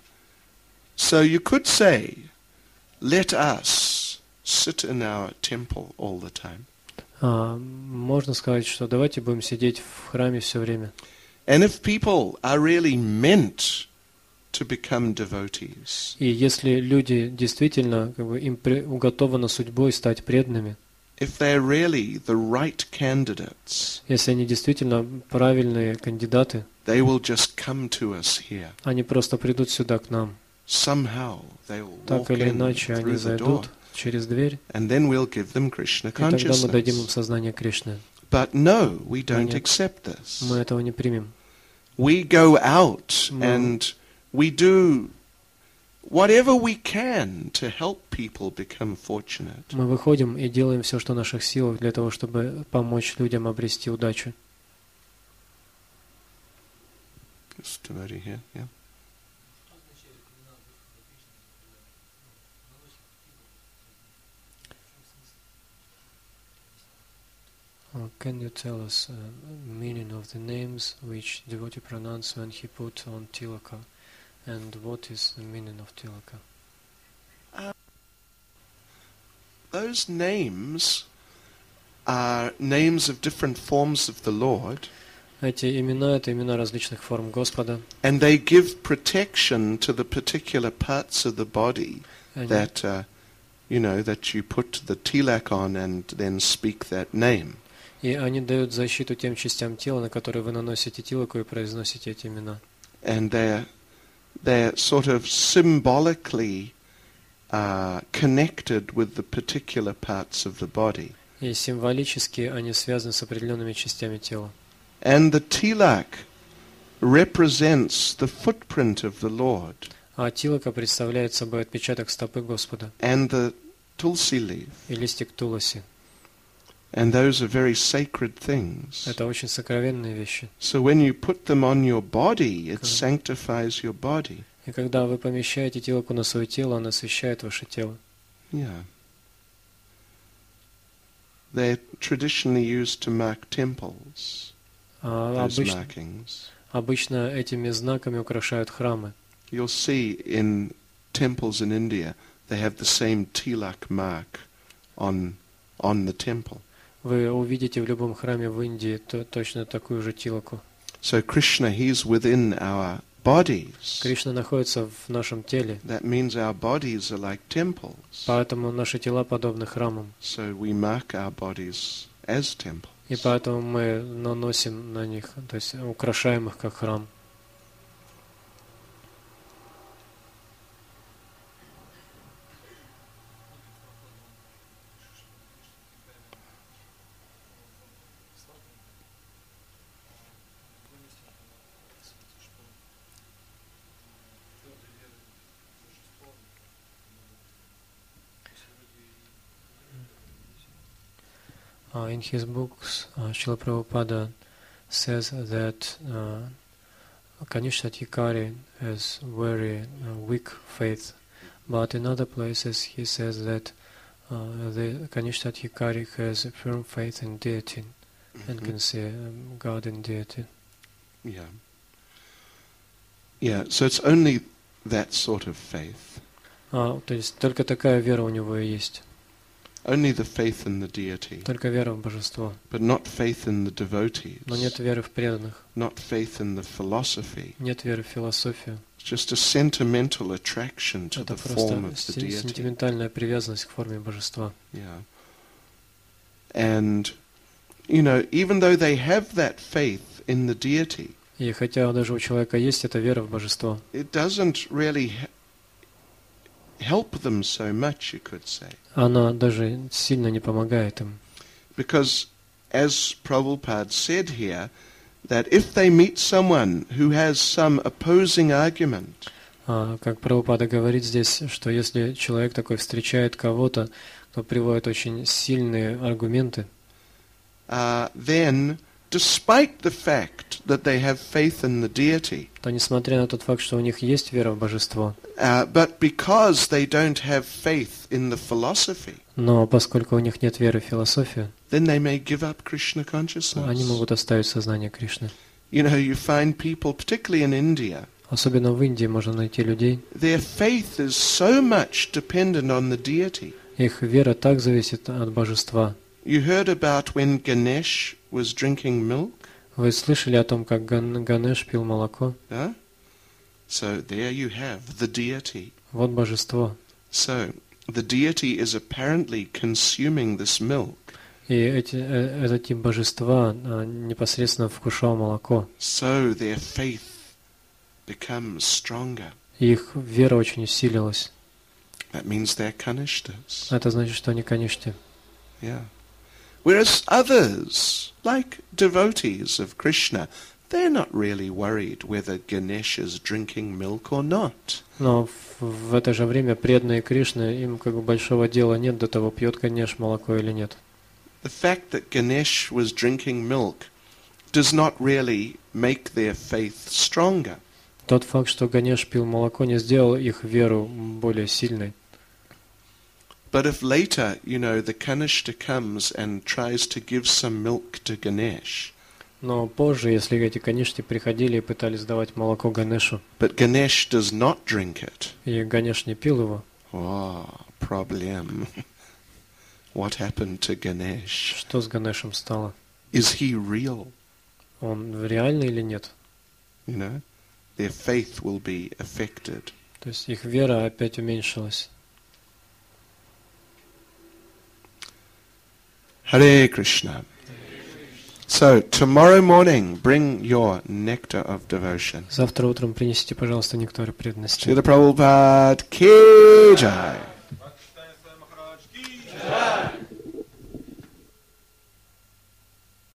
[SPEAKER 1] So you could say, let us sit in our temple all the time.
[SPEAKER 2] А, можно сказать, что давайте будем сидеть в храме все время.
[SPEAKER 1] And if people are really meant to become devotees,
[SPEAKER 2] И если люди действительно, как бы, им при- уготовано судьбой стать преданными,
[SPEAKER 1] if they're really the right candidates,
[SPEAKER 2] если они действительно правильные кандидаты,
[SPEAKER 1] they will just come to us here.
[SPEAKER 2] они просто придут сюда к нам.
[SPEAKER 1] Somehow they will
[SPEAKER 2] Так
[SPEAKER 1] walk
[SPEAKER 2] или
[SPEAKER 1] in
[SPEAKER 2] иначе они
[SPEAKER 1] through the door,
[SPEAKER 2] зайдут через дверь,
[SPEAKER 1] and then we'll give them Krishna
[SPEAKER 2] и тогда мы дадим им
[SPEAKER 1] consciousness.
[SPEAKER 2] сознание Кришны.
[SPEAKER 1] But no, we don't
[SPEAKER 2] нет.
[SPEAKER 1] accept this.
[SPEAKER 2] Мы этого не примем.
[SPEAKER 1] We go out
[SPEAKER 2] Мы-
[SPEAKER 1] and we do whatever we can to help people become fortunate.
[SPEAKER 2] Мы выходим и делаем все, что в наших силах, для того, чтобы помочь людям обрести удачу.
[SPEAKER 1] Just devotee here, yeah.
[SPEAKER 2] Uh, Can you tell us uh, meaning of the names which devotee pronounced when he put on tilaka, and what is the meaning of tilaka?
[SPEAKER 1] Those names are names of different forms of the Lord,
[SPEAKER 2] Эти имена — это имена различных форм Господа.
[SPEAKER 1] and they give protection to the particular parts of the body
[SPEAKER 2] Они,
[SPEAKER 1] that, uh, you know, that you put the tilak on and then speak that name.
[SPEAKER 2] и они дают защиту тем частям тела, на которые вы наносите тилаку и произносите эти имена.
[SPEAKER 1] And they're, they're sort of symbolically uh, connected with the particular parts of the body.
[SPEAKER 2] И символически они связаны с определенными частями тела.
[SPEAKER 1] And the tilak represents the footprint of the Lord,
[SPEAKER 2] А тилака представляет собой отпечаток стопы Господа
[SPEAKER 1] and the tulsi leaf.
[SPEAKER 2] и листик туласи.
[SPEAKER 1] And those are very sacred things.
[SPEAKER 2] Это очень сокровенные вещи.
[SPEAKER 1] So when you put them on your body, it
[SPEAKER 2] Okay.
[SPEAKER 1] sanctifies your body.
[SPEAKER 2] И когда вы помещаете тилаку на свое тело, она освещает ваше тело.
[SPEAKER 1] Yeah. They're traditionally used to mark temples,
[SPEAKER 2] А
[SPEAKER 1] those
[SPEAKER 2] обычно,
[SPEAKER 1] markings.
[SPEAKER 2] обычно этими знаками украшают храмы.
[SPEAKER 1] You'll see in temples in India, they have the same tilak mark on, on the temple.
[SPEAKER 2] Вы увидите в любом храме в Индии то, точно такую же тилаку.
[SPEAKER 1] So Krishna, he's within our bodies.
[SPEAKER 2] Кришна находится в нашем теле,
[SPEAKER 1] That means our bodies are like temples.
[SPEAKER 2] поэтому наши тела подобны храмам.
[SPEAKER 1] So we mark our bodies as temples.
[SPEAKER 2] И поэтому мы наносим на них, то есть украшаем их как храм. Uh, in his books, uh, Srila Prabhupada says that uh, Kanishta Adhikari has very uh, weak faith, but in other places he says that uh, the Kanishta Adhikari has a firm faith in deity and can see um, God in deity.
[SPEAKER 1] Yeah. Yeah, so it's only that sort of faith.
[SPEAKER 2] А, то есть только такая вера у него и есть.
[SPEAKER 1] Only the faith in the deity,
[SPEAKER 2] Только вера в божество.
[SPEAKER 1] but not faith in the devotees,
[SPEAKER 2] Но нет веры в преданных.
[SPEAKER 1] not faith in the philosophy.
[SPEAKER 2] Нет веры в философию.
[SPEAKER 1] It's just a sentimental attraction to
[SPEAKER 2] Это
[SPEAKER 1] the form of
[SPEAKER 2] просто
[SPEAKER 1] the
[SPEAKER 2] сен-
[SPEAKER 1] deity.
[SPEAKER 2] сентиментальная привязанность к форме божества.
[SPEAKER 1] Yeah. And, you know, even though they have that faith in the deity,
[SPEAKER 2] И хотя даже у человека есть эта вера в божество,
[SPEAKER 1] it doesn't really he- help them so much, you could say.
[SPEAKER 2] она даже сильно не помогает им.
[SPEAKER 1] Because, as Prabhupada said here, that if they meet someone who has some opposing argument,
[SPEAKER 2] А, как Прабхупада говорит здесь, что если человек такой встречает кого-то, кто приводит очень сильные аргументы,
[SPEAKER 1] uh, then, despite the fact that they have faith in the deity,
[SPEAKER 2] то несмотря на тот факт, что у них есть вера в божество,
[SPEAKER 1] uh, but because they don't have faith in the philosophy,
[SPEAKER 2] но поскольку у них нет веры в философию,
[SPEAKER 1] then they may give up Krishna
[SPEAKER 2] они
[SPEAKER 1] consciousness.
[SPEAKER 2] могут оставить сознание Кришны.
[SPEAKER 1] You know, you find people, particularly in India,
[SPEAKER 2] Особенно в Индии можно найти людей,
[SPEAKER 1] their faith is so much dependent on the deity.
[SPEAKER 2] их вера так зависит от божества.
[SPEAKER 1] You heard about when Ganesh was drinking milk?
[SPEAKER 2] Вы слышали о том, как Ган- Ганеш пил молоко?
[SPEAKER 1] Huh? So there you have the deity.
[SPEAKER 2] Вот божество.
[SPEAKER 1] So the deity is apparently consuming this milk.
[SPEAKER 2] И эти, э, этот тип божества а, непосредственно вкушал молоко.
[SPEAKER 1] So their faith becomes stronger.
[SPEAKER 2] И их вера очень усилилась.
[SPEAKER 1] That means they're kanishtas.
[SPEAKER 2] Это значит, что они коништы.
[SPEAKER 1] Yeah. Whereas others, like devotees of Krishna, they're not really worried whether Ganesh is drinking milk or not.
[SPEAKER 2] Но в, в это же время преданные Кришны, им как бы большого дела нет до того, пьет Ганеш молоко или нет.
[SPEAKER 1] The fact that Ganesh was drinking milk does not really make their faith stronger.
[SPEAKER 2] Тот факт, что Ганеш пил молоко, не сделал их веру более сильной.
[SPEAKER 1] But if later, you know, the Kanishta comes and tries to give some milk to Ganesh,
[SPEAKER 2] Но позже, если эти каништи приходили и пытались давать молоко Ганешу,
[SPEAKER 1] but Ganesh does not drink it,
[SPEAKER 2] и Ганеш не пил его,
[SPEAKER 1] oh, problem. What happened to Ganesh?
[SPEAKER 2] что с Ганешем стало?
[SPEAKER 1] Is he real?
[SPEAKER 2] Он реальный или нет?
[SPEAKER 1] You know, their faith will be affected.
[SPEAKER 2] То есть их вера опять уменьшилась.
[SPEAKER 1] Hare Krishna. So, tomorrow morning, bring your nectar of devotion.
[SPEAKER 2] Завтра утром принесите, пожалуйста, нектар преданности.
[SPEAKER 1] Srila Prabhupada ki jai.